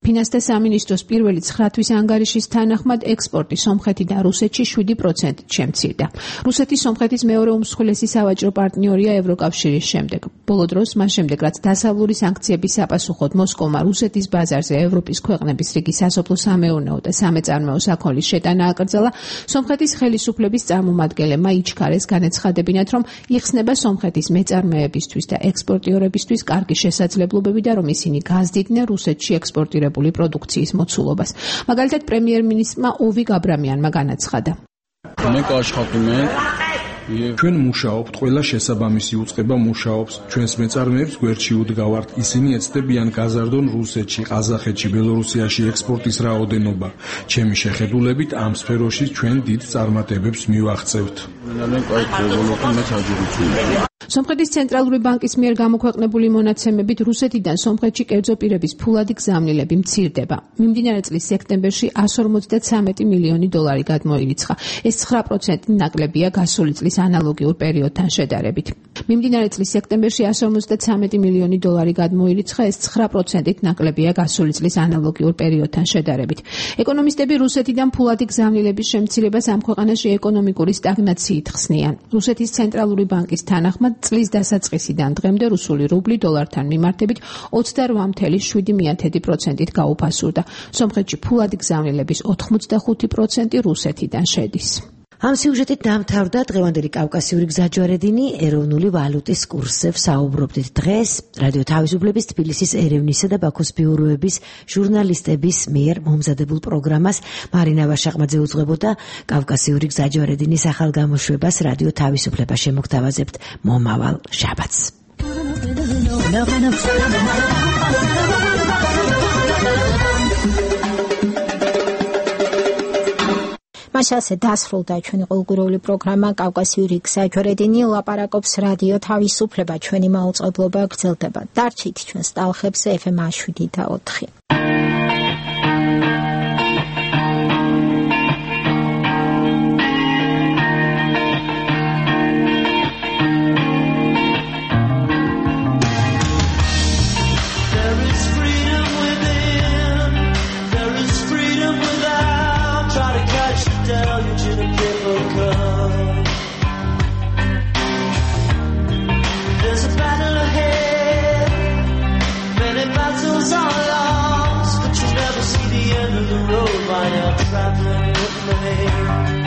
ფინანსთა სამინისტროს პირველი ცხრა თვის ანგარიშის თანახმად ექსპორტი სომხეთიდან რუსეთში შვიდი პროცენტით შემცირდა. რუსეთი სომხეთის მეორე უმსხვილესი სავაჭრო პარტნიორია ევროკავშირის შემდეგ. ბოლო დროს მას შემდეგ რაც დასავლური სანქციების საპასუხოდ მოსკოვმა რუსეთის ბაზარზე ევროპის ქვეყნების რიგი სასოფლო-სამეურნეო და სამეწარმეო საქონლის შეტანა აკრძალა, სომხეთის ხელისუფლების წარმომადგენლებმა იჩქარეს განაცხადებინათ, რომ იხსნება სომხეთის მეწარმეებისთვის და ექსპორტიორებისთვის კარგი შესაძლებლობები და რომ ისინი გაზრდილდნენ რუსეთში ექსპორტირებულ პროდუქციის მოცულობას. მაგალითად, პრემიერ-მინისტრმა ოვი გაბრამიანმა განაცხადა. ჩვენ მუშაობთ, ყველა შესაბამისი უწყება მუშაობს. ჩვენს მეწარმეებს გვერდში უდგავართ. ისინი ეცდებიან გაზარდონ რუსეთში, ყაზახეთში, ბელორუსიაში ექსპორტის რაოდენობა. ჩემი შეხედულებით ამ სფეროში ჩვენ დიდ წარმატებებს მივაღწევთ. სომხეთის ცენტრალური ბანკის მიერ გამოქვეყნებული მონაცემებით რუსეთიდან სომხეთში კერძო პირების ფულადი გზავნილები მცირდება. მიმდინარე წლის სექტემბერში εκατს ორმოცდათვრამეტი მილიონი დოლარი გადმოირიცხა. ეს ცხრა პროცენტი ნაკლებია გასული წლის ანალოგიურ პერიოდთან შედარებით. მიმდინარე წლის სექტემბერში εκατს ორმოცდათვრამეტი მილიონი დოლარი გადმოირიცხა, ეს ცხრა პროცენტით ნაკლებია გასული წლის ანალოგიურ პერიოდთან შედარებით. ეკონომისტები რუსეთიდან ფულადი გზავნილების შემცირებას ამ ქვეყანაში ეკონომიკური სტაგნაციით ხსნიან. რუსეთის ცენტრალური ბანკის თანახმად წლის დასაწყისიდან დღემდე რუსული რუბლი დოლართან მიმართებით ოცდარვა წუთი შვიდი პროცენტით გაუფასურდა. სომხეთში ფულადი გზავნილების ოთხმოცდახუთი პროცენტი რუსეთიდან შედის. ამ სიუჟეტით დამთავრდა დღევანდელი კავკასიური გზაჯვარედინი. ეროვნული ვალუტის კურსზე საუბრობდით დღეს რადიო თავისუფლების თბილისის ერევნისა და ბაქოს ბიუროების ჟურნალისტების მიერ მომზადებულ პროგრამას მარინა ვაშაყმაძე უძღვებოდა. კავკასიური გზაჯვარედინის ახალ გამოშვებას რადიო თავისუფლება შემოგთავაზებთ მომავალ შაბათს. მასალზე დასრულდა ჩვენი ყოველკვირეული პროგრამა კავკასიური გზაჯვარედინი. ლაპარაკობს რადიო თავისუფლება. ჩვენი მაუწყებლობა გრძელდება. დარჩით ჩვენს ტალხებზე ეფ ემ შვიდი და ოთხი. While you're traveling with me.